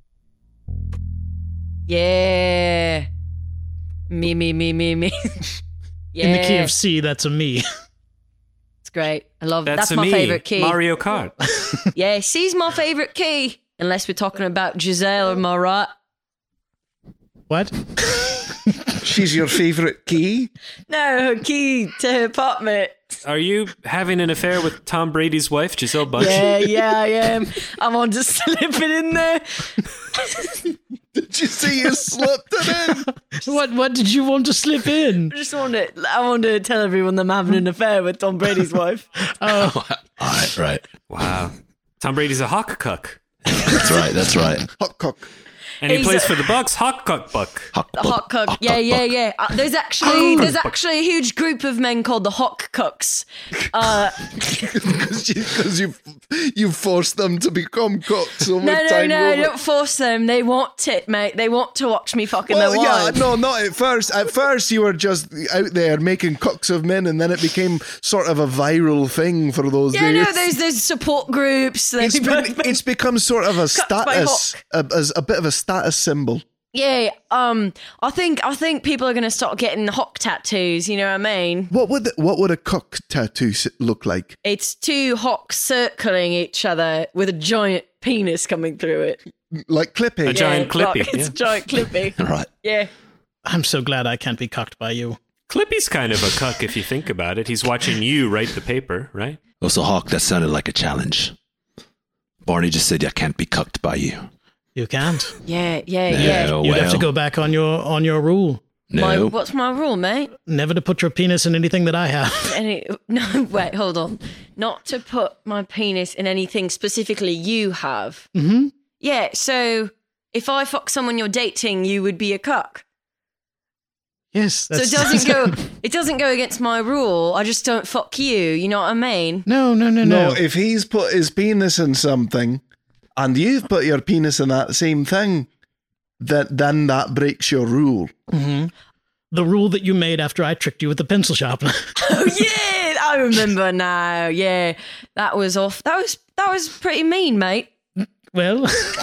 Yeah, me, me, me, me, me. Yeah, In the key of C, that's a me. it's great. I love That's, that's, a my me. favorite key. Mario Kart. Yeah, C's my favorite key. Unless we're talking about Giselle, am I right? What? She's your favourite key? No, her key to her apartment. Are you having an affair with Tom Brady's wife, Giselle Bundchen? Yeah, yeah, I am. I'm on just slipping in there. Did you see you slipped it in? What What did you want to slip in? I just want to, I want to tell everyone that I'm having an affair with Tom Brady's wife. Oh, All right. Right. Wow. Tom Brady's a Hawk cuck. That's right. That's right. Hot cock. And he He's plays a- for the Bucks. Hawk cuck buck. Hawk The buck, hot cook. hawk Yeah, buck, yeah, buck. yeah. Uh, there's actually there's actually a huge group of men called the Hawk Cooks. Uh, Because you, you forced them to become cocks over no, no, time. no, over. don't force them. They want it, mate. They want to watch me fucking Well, their yeah, wives. no, not at first. At first, you were just out there making cocks of men, and then it became sort of a viral thing for those Yeah, days. no, there's there's support groups. They it's, both- been, it's become sort of a Cut by status, a, as a bit of a status symbol. yeah, um, I think I think people are gonna start getting hawk tattoos. You know what I mean? What would the, what would a cock tattoo s- look like? It's two hawks circling each other with a giant penis coming through it. Like Clippy? A giant Yeah, clippy, like, it's yeah. a giant clippy. All right. Yeah. I'm so glad I can't be cucked by you. Clippy's kind of a cuck if you think about it. He's watching you write the paper, right? Also, Hawk, that sounded like a challenge. Barney just said I can't be cucked by you. You can't. Yeah, yeah, No, yeah. You'd well, have to go back on your on your rule. My, no. what's my rule, mate? Never to put your penis in anything that I have. Any, no, wait, hold on. Not to put my penis in anything specifically you have. Mm-hmm. Yeah, so if I fuck someone you're dating, you would be a cuck. Yes. So it doesn't go. It doesn't go against my rule. I just don't fuck you. You know what I mean? No, no, no, No, no. if he's put his penis in something and you've put your penis in that same thing, that then that breaks your rule. Mm-hmm. The rule that you made after I tricked you with the pencil sharpener. Oh yeah, I remember now. Yeah, that was off. That was that was pretty mean, mate. Well,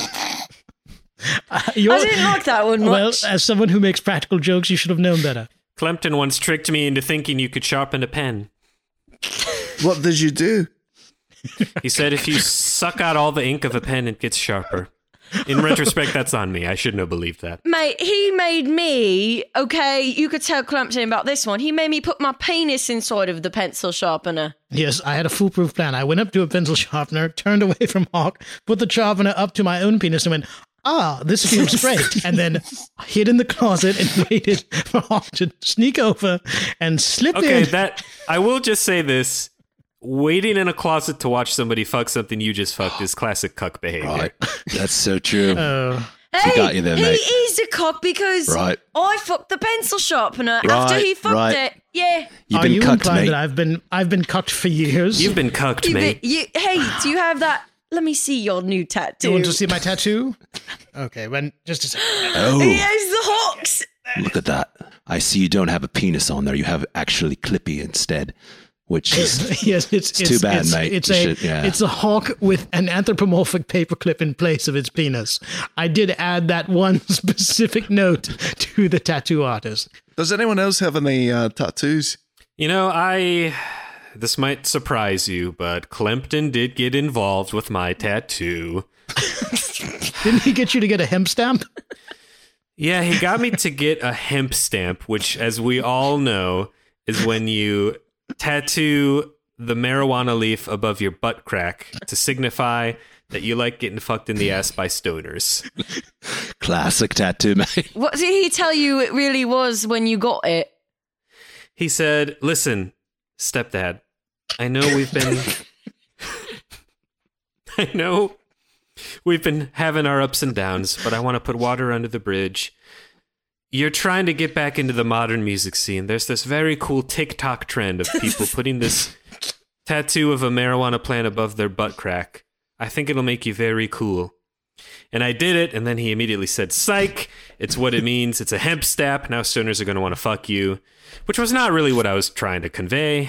I didn't like that one much. Well, as someone who makes practical jokes, you should have known better. Clempton once tricked me into thinking you could sharpen a pen. What did you do? He said if you suck out all the ink of a pen, it gets sharper. In retrospect, that's on me. I shouldn't have believed that. Mate, he made me, okay, you could tell Clampton about this one. He made me put my penis inside of the pencil sharpener. Yes, I had a foolproof plan. I went up to a pencil sharpener, turned away from Hawk, put the sharpener up to my own penis and went, ah, this feels great. And then hid in the closet and waited for Hawk to sneak over and slip Okay, in. that I will just say this. Waiting in a closet to watch somebody fuck something you just fucked is classic cuck behavior. Right. That's so true. Uh, Hey, got you there, he mate. is a cock because Right. I fucked the pencil sharpener Right, after he fucked right. it. Yeah. You've are been you cucked, implying mate. that I've been I've been cucked for years? You've been cucked, You, mate. you, hey, do you have that? Let me see your new tattoo. you want to see my tattoo? Okay, when just a second. Oh, He has the hawks. look at that. I see you don't have a penis on there. You have actually Clippy instead, which is Yes, it's, It's too bad, it's, mate. It's You a should- yeah. it's a hawk with an anthropomorphic paperclip in place of its penis. I did add that one specific note to the tattoo artist. Does anyone else have any uh, tattoos? You know, I. This might surprise you, but Clempton did get involved with my tattoo. Didn't he get you to get a hemp stamp? Yeah, he got me to get a hemp stamp, which, as we all know, is when you tattoo the marijuana leaf above your butt crack to signify that you like getting fucked in the ass by stoners. classic tattoo, mate. What did he tell you it really was when you got it? He said, listen, stepdad, I know we've been... I know we've been having our ups and downs, but I want to put water under the bridge. You're trying to get back into the modern music scene. There's this very cool TikTok trend of people putting this tattoo of a marijuana plant above their butt crack. I think it'll make you very cool. And I did it, and then he immediately said, psych, it's what it means. It's a hemp stamp. Now stoners are going to want to fuck you, which was not really what I was trying to convey.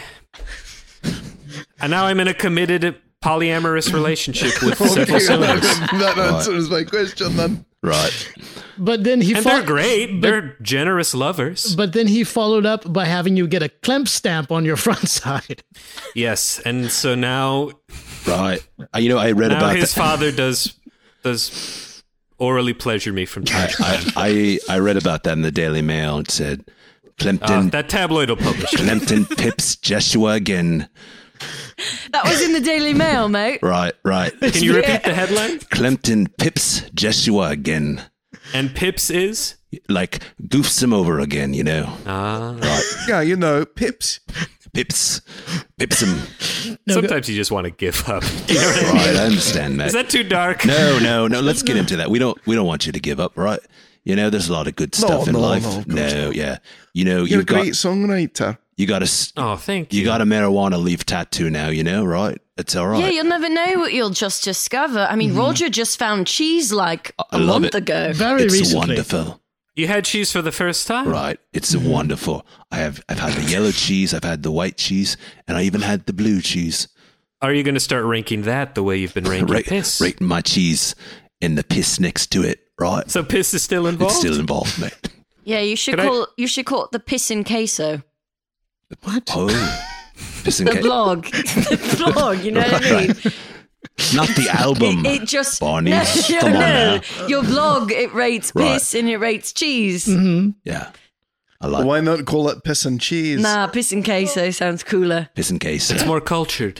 And now I'm in a committed polyamorous relationship with several stoners. That answers my question then. Right. But then he And fo- they're great. but- They're generous lovers. But then he followed up by having you get a clemp stamp on your front side. Yes, and so now, Right. Uh, You know, I read now about his that. father does does orally pleasure me from time to time. I, I I read about that in the Daily Mail. It said Uh, Clempton that tabloid will publish it. Clempton pips Joshua again. That was in the Daily Mail, mate. Right, right. Can you repeat the headline? Clempton pips Joshua again. And Pips is? Like goofs him over again, you know. Ah. Right. Yeah, you know, pips. Pips. Pips him. No, go- Sometimes you just want to give up. You know what I mean? Right, I understand, mate. Is that too dark? No, no, no. Let's get into that. We don't we don't want you to give up, right? You know, there's a lot of good stuff in no, life. no, of course No, yeah. You know, You're a you've got great songwriter. you got a Oh, thank you. you got a marijuana leaf tattoo now, you know, right? It's all right. Yeah, you'll never know what you'll just discover. I mean, Roger just found cheese like a I love month it. ago. Very it's recently. wonderful. You had cheese for the first time? Right. It's wonderful. I have I've had the yellow cheese, I've had the white cheese, and I even had the blue cheese. Are you going to start ranking that the way you've been ranking Right, piss? rating my cheese and the piss next to it, right? So piss is still involved? It's still involved, mate. Yeah, you should Could I- call you should call it the pissin queso. What? Oh. Piss and The ca- blog. The blog, you know what I mean? Not the album. It, it just Barney, no, come on no. now. Your blog, it rates Right. piss and it rates cheese. Yeah. I like Why not call it piss and cheese? Nah, piss and queso sounds cooler. piss and case. It's more cultured.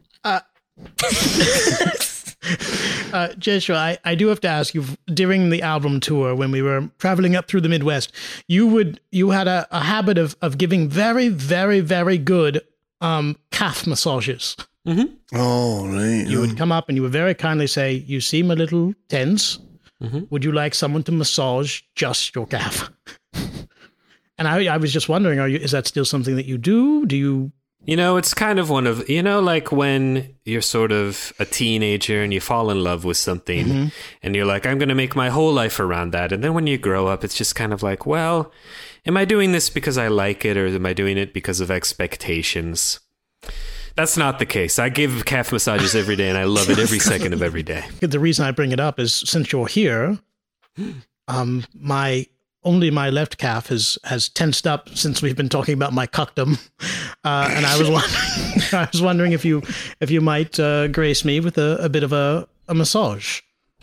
Uh, Joshua, I, I do have to ask you, during the album tour, when we were traveling up through the Midwest, you would you had a, a habit of, of giving very, very, very good um, calf massages. Oh, right. You would come up and you would very kindly say, "You seem a little tense. Mm-hmm. Would you like someone to massage just your calf?" And I, I was just wondering, are you, is that still something that you do? Do you... You know, it's kind of one of, you know, like when you're sort of a teenager and you fall in love with something Mm-hmm. and you're like, I'm going to make my whole life around that. And then when you grow up, it's just kind of like, well, am I doing this because I like it or am I doing it because of expectations? That's not the case. I give calf massages every day and I love it every second of every day. The reason I bring it up is since you're here, um, my only my left calf has has tensed up since we've been talking about my cuckdom, uh, and I was wondering, I was wondering if you if you might uh, grace me with a, a bit of a, a massage.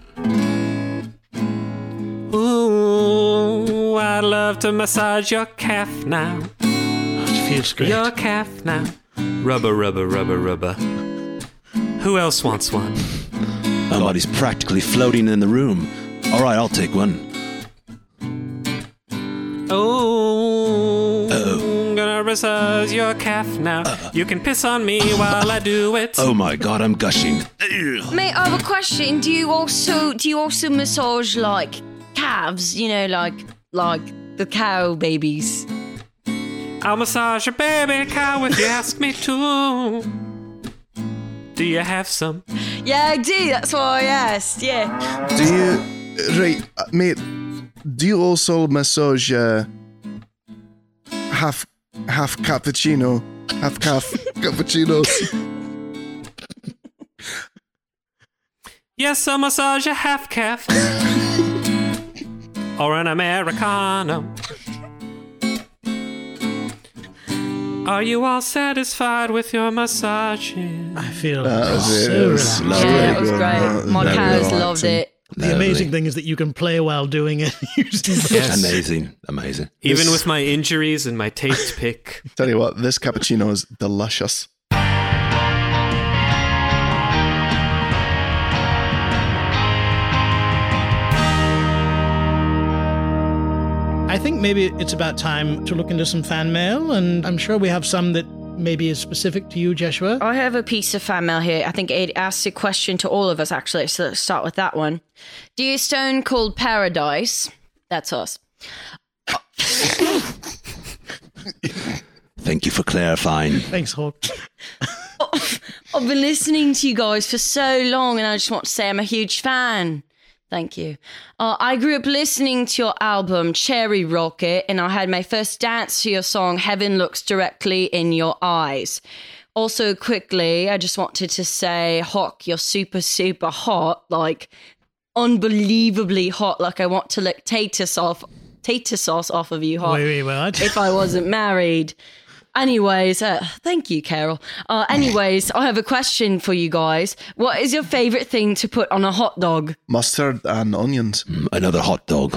Ooh, I'd love to massage your calf now. It feels great. Your calf now. Rubber, rubber, rubber, rubber. Who else wants one? Somebody's practically floating in the room. All right, I'll take one. Oh, I'm gonna massage your calf now. You can piss on me while I do it. Oh my God, I'm gushing. Mate, I have a question. Do you also do you also massage like calves? You know, like like the cow babies. I'll massage your baby cow if you ask me to. Do you have some? Yeah, I do. That's why I asked. Yeah. Do you, right, uh, mate? Do you also massage uh, half half cappuccino, half calf cappuccinos? Yes, I'll massage a half calf or an Americano. Are you all satisfied with your massaging? I feel That was it. so It was relaxed. lovely. Yeah, it was That great. My very cows loved relaxing. it. The amazing thing is that you can play while doing it. Yes. Amazing, amazing. Even This- with my injuries and my taste pick. Tell you what, this cappuccino is delicious. I think maybe it's about time to look into some fan mail, and I'm sure we have some that maybe is specific to you, Joshua. I have a piece of fan mail here. I think it asks a question to all of us, actually. So let's start with that one. Dear Stone Cold Paradise, that's us. Thank you for clarifying. Thanks, Hawk. I've been listening to you guys for so long, and I just want to say I'm a huge fan. Thank you. Uh, I grew up listening to your album, Cherry Rocket, and I had my first dance to your song, Heaven Looks Directly in Your Eyes. Also, quickly, I just wanted to say, Hawk, you're super, super hot, like unbelievably hot. Like I want to lick tater sauce, tater sauce off of you, Hawk. Wait, wait, what? If I wasn't married. Anyways, uh, thank you, Carol. Uh, anyways, I have a question for you guys. What is your favorite thing to put on a hot dog? Mustard and onions. Mm, Another hot dog.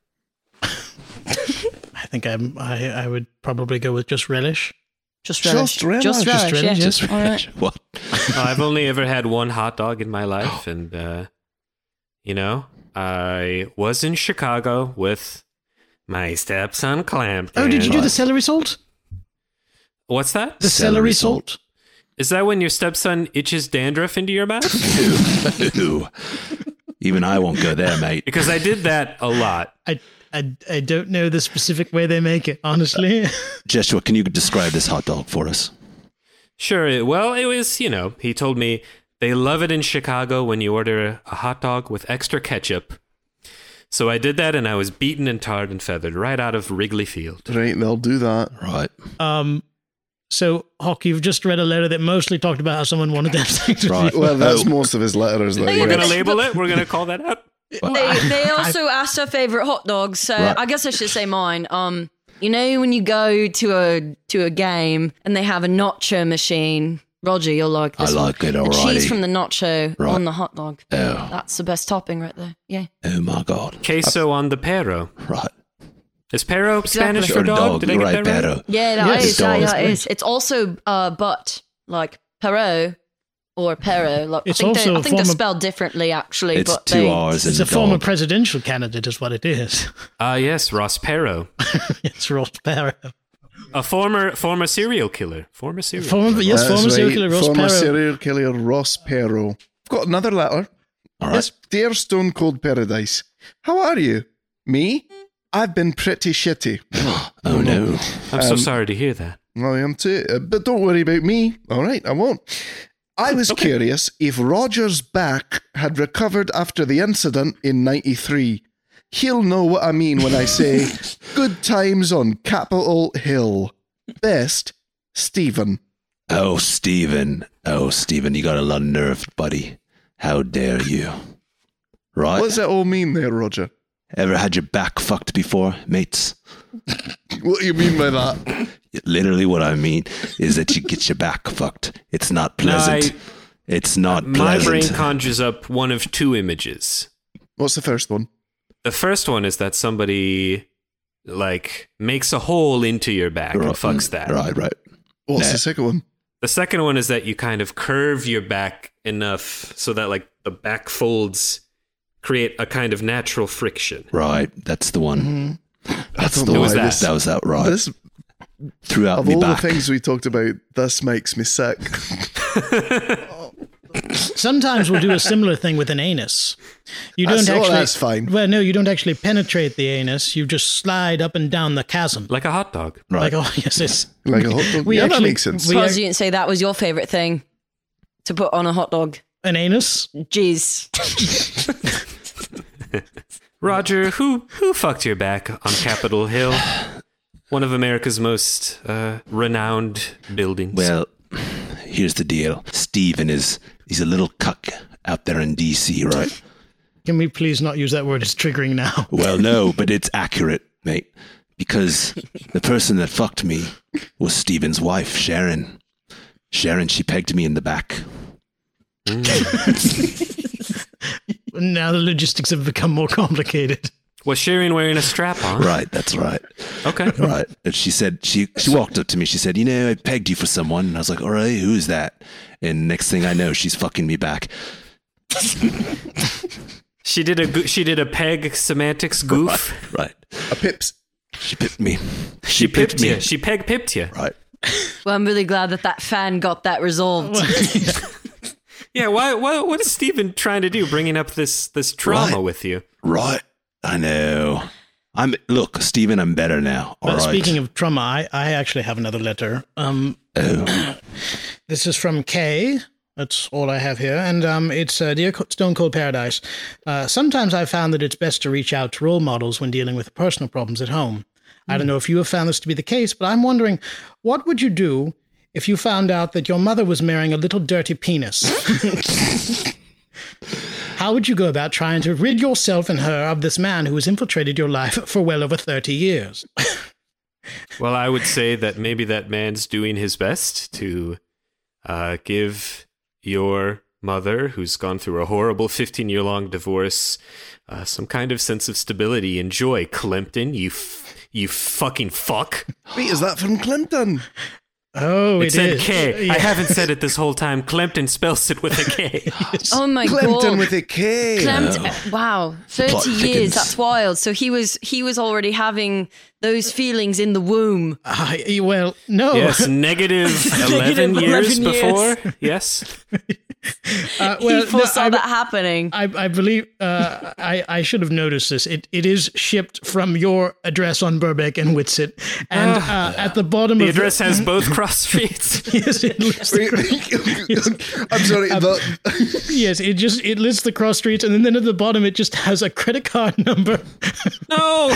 I think I'm, I I would probably go with just relish. Just relish. Just relish. Just relish, Just relish, yeah. just All right. What? Oh, I've only ever had one hot dog in my life, and uh, you know, I was in Chicago with my stepson Clampton. Oh, did you do the celery salt? What's that? The celery, Celery salt? salt. Is that when your stepson itches dandruff into your mouth? Ew. Even I won't go there, mate. Because I did that a lot. I, I, I don't know the specific way they make it, honestly. Joshua, can you describe this hot dog for us? Sure. it- Well, it was, you know, he told me they love it in Chicago when you order a hot dog with extra ketchup. So I did that, and I was beaten and tarred and feathered right out of Wrigley Field. Right, they'll do that. Right. Um, so, Hawk, you've just read a letter that mostly talked about how someone wanted to have sex with Right. you. Well, that's Oh. most of his letters. That he We're going to gets. label it. We're going to call that out. They, they also asked our favorite hot dogs, so Right. I guess I should say mine. Um, you know when you go to a to a game and they have a nacho machine. Roger, you'll like this. I like one. it The alrighty. cheese from the nacho Right. on the hot dog. Oh. That's the best topping right there. Yeah. Oh my God. Queso on the pero. Right. Is perro Exactly. Spanish for Or dog? dog, Did I you're get right, that right? perro. Yeah, that Yes, is. Yeah, dog. yeah, it is. It's also uh, but like Perot or Perro. Like, It's I think, also they, a I think they're form of- spelled differently, actually. It's but two they, R's and It's a former dog. presidential candidate, is what it is. Ah, yes, Ross Perot. It's Ross Perot. A former former serial killer. Former serial Former, killer. yes, That's former serial right, killer Ross former Perot. serial killer Ross Perot. I've got another letter. All right. Yes, dear Stone Cold Paradise. How are you? Me? I've been pretty shitty. Oh no. I'm so sorry to hear that. I am too, uh, but don't worry about me. All right, I won't. I was curious if Roger's back had recovered after the incident in ninety-three. He'll know what I mean when I say good times on Capitol Hill. Best, Stephen. Oh, Stephen. Oh, Stephen, you got a lot of nerve, buddy. How dare you? Right? What's that all mean there, Roger? Ever had your back fucked before, mates? What do you mean by that? Literally what I mean is that you get your back fucked. It's not pleasant. I- it's not My brain pleasant. conjures up one of two images. What's the first one? The first one is that somebody like makes a hole into your back and fucks that. Right, right. What's Nah. the second one? The second one is that you kind of curve your back enough so that like the back folds create a kind of natural friction. Right. That's the one. That's don't the know one. why That? this- was that right. This, Throughout of me all back. the things we talked about, this makes me sick. Sometimes we'll do a similar thing with an anus. You don't That's- oh, actually. that's fine. Well, no, you don't actually penetrate the anus. You just slide up and down the chasm. Like a hot dog. Right. Like, oh yes, it's Like a hot dog. We yeah, that actually- makes sense. we- Suppose you didn't say that was your favourite thing to put on a hot dog. an anus. Jeez. Roger, who who fucked your back on Capitol Hill? One of America's most uh, renowned buildings. Well, here's the deal. Stephen is he's a little cuck out there in D C, right? Can we please not use that word? It's triggering now. Well, no, but it's accurate, mate. Because the person that fucked me was Stephen's wife, Sharon. Sharon, she pegged me in the back. Now the logistics have become more complicated. Was Sharon wearing a strap on? Right, that's right. Okay. Right. And she said, she, she walked up to me. She said, you know, I pegged you for someone. And I was like, all right, who's that? And next thing I know, she's fucking me back. She did a go- she did a peg semantics goof. Right. A pips. She pipped me. She pipped you. She peg pipped you. Right. Well, I'm really glad that that fan got that resolved. Yeah. Why? What, what is Stephen trying to do? Bringing up this this trauma Right. with you? Right. I know. I'm look, Stephen, I'm better now. All But right. speaking of trauma, I, I actually have another letter. Um, Oh. This is from Kay. That's all I have here. And um, it's uh, Dear Stone Cold Paradise. Uh, sometimes I've found that it's best to reach out to role models when dealing with personal problems at home. I don't know if you have found this to be the case, but I'm wondering, what would you do if you found out that your mother was marrying a little dirty penis? How would you go about trying to rid yourself and her of this man who has infiltrated your life for well over thirty years? Well, I would say that maybe that man's doing his best to uh, give your mother, who's gone through a horrible fifteen-year-long divorce, uh, some kind of sense of stability and joy. Clempton, you f- you fucking fuck. Wait, is that from Clinton? Oh, It, it said is. K. Yeah. I haven't said it this whole time. Clempton spells it with a K. Oh my Clinton god. with a K. Clemt- uh, wow, plot thirty years. thickens. That's wild. So he was he was already having those feelings in the womb. Uh, well, no. Yes, negative eleven Negative years eleven years. before. Yes. Uh, well, he foresaw no, I- that happening. I, I believe uh, I, I should have noticed this. It it is shipped from your address on Burbank and Whitsett, and uh, at the bottom The of address has both cross streets. yes, it lists Wait, the, I'm sorry. the, yes, it just it lists the cross streets, and then at the bottom it just has a credit card number, No.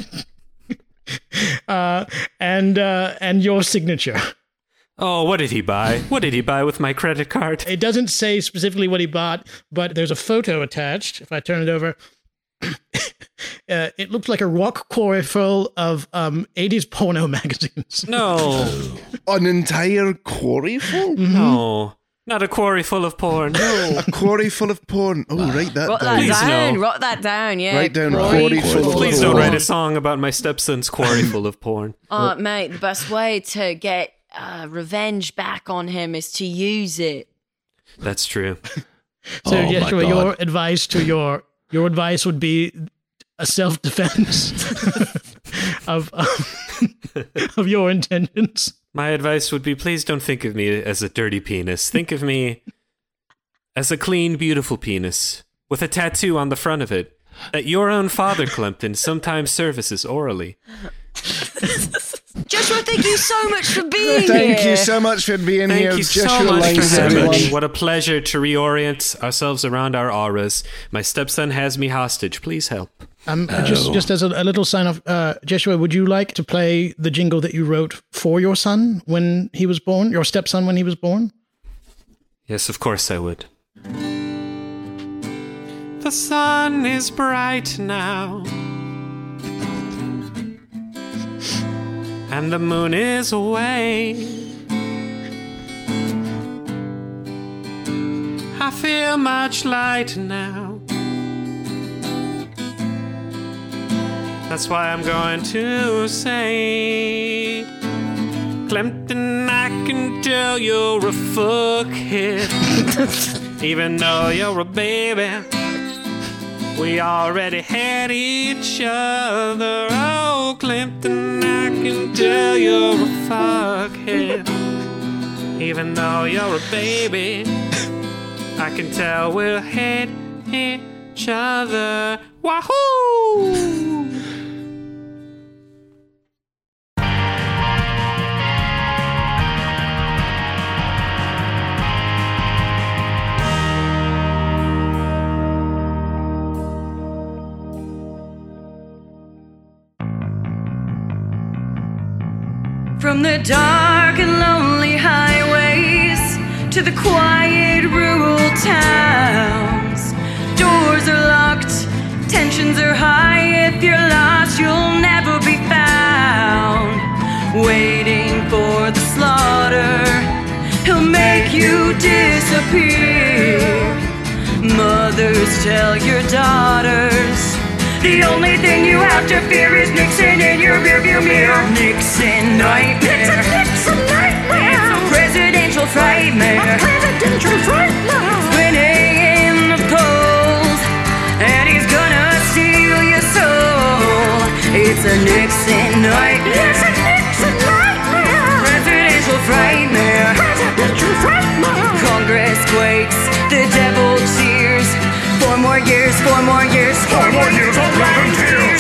uh, and uh, and your signature. Oh, what did he buy? What did he buy with my credit card? It doesn't say specifically what he bought, but there's a photo attached. If I turn it over. Uh, it looked like a rock quarry full of um, eighties porno magazines. No. an entire quarry full? No. Not a quarry full of porn. A quarry full of porn. Oh, write that Write down. that Please down. no. Write that down, yeah. Write down Quarry quarry full full of Please porn. don't write a song about my stepson's quarry full of porn. Oh, mate, the best way to get uh, revenge back on him is to use it. That's true. So, Oh, my Yeshua, God. your advice to your your advice would be a self defense of, of of your intentions. My advice would be please don't think of me as a dirty penis. Think of me as a clean, beautiful penis with a tattoo on the front of it that your own father, Clempton, sometimes services orally. Joshua, thank you so much for being here. Thank you so much for being Thank here. you so Joshua much Lyons, for having everyone. me. What a pleasure to reorient ourselves around our auras. My stepson has me hostage. Please help. Um, just just as a, a little sign of uh, Joshua, would you like to play the jingle that you wrote for your son when he was born, your stepson when he was born? Yes, of course I would. The sun is bright now, and the moon is away. I feel much lighter now. That's why I'm going to say, Clempton, I can tell you're a fuckhead. Even though you're a baby, we already had each other. Oh, Clempton, I can tell you're a fuckhead. Even though you're a baby, I can tell we'll hate each other. Wahoo! From the dark and lonely highways to the quiet rural towns, doors are locked, tensions are high. If you're lost, you'll never be found. Waiting for the slaughter, he'll make you disappear. Mothers, tell your daughters, the only thing you have to fear is Nixon in your rearview mirror. Nixon nightmare. It's a Nixon nightmare. It's a presidential frightmare. A presidential frightmare. Winning in the polls, and he's gonna steal your soul. It's a Nixon nightmare. It's a Nixon nightmare. Presidential frightmare. Presidential frightmare. Congress quakes, the devil cheers. Four more years, four more years, four more years of blood and tears.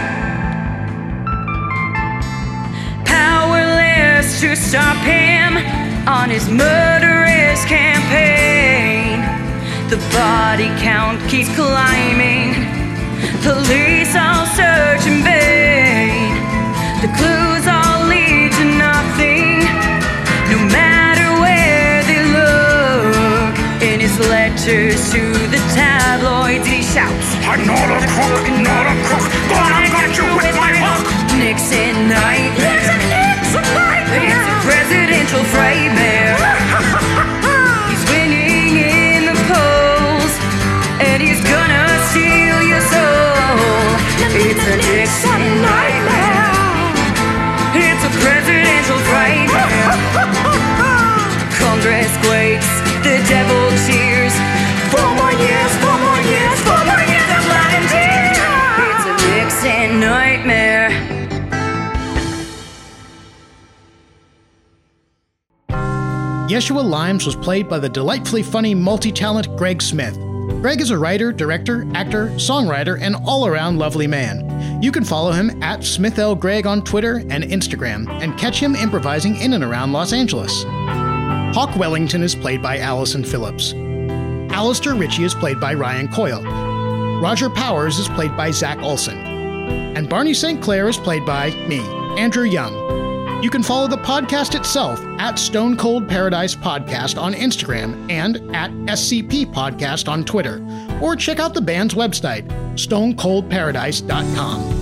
Powerless to stop him on his murderous campaign. The body count keeps climbing. Police all search in vain. The clues all lead to nothing. No matter where they look. In his letters to the tabloids, he shouts, I'm not a crook, not a crook, but I got you with my hook. Nixon nightmare. It's a Nixon nightmare. It's a presidential frightmare. He's winning in the polls, and he's gonna steal your soul. It's a Nixon nightmare. It's a presidential frightmare. Congress quakes, the devil cheers. Four more years, four more years, four more years of blood and tears. It's a Nixon nightmare. Yeshua Limes was played by the delightfully funny multi-talent Greg Smith. Greg is a writer, director, actor, songwriter, and all-around lovely man. You can follow him at Smith L. Greg on Twitter and Instagram, and catch him improvising in and around Los Angeles. Hawk Wellington is played by Allison Phillips. Alistair Ritchie is played by Ryan Coyle. Roger Powers is played by Zach Olson. And Barney Saint Clair is played by me, Andrew Young. You can follow the podcast itself at Stone Cold Paradise Podcast on Instagram and at S C P Podcast on Twitter. Or check out the band's website, stone cold paradise dot com.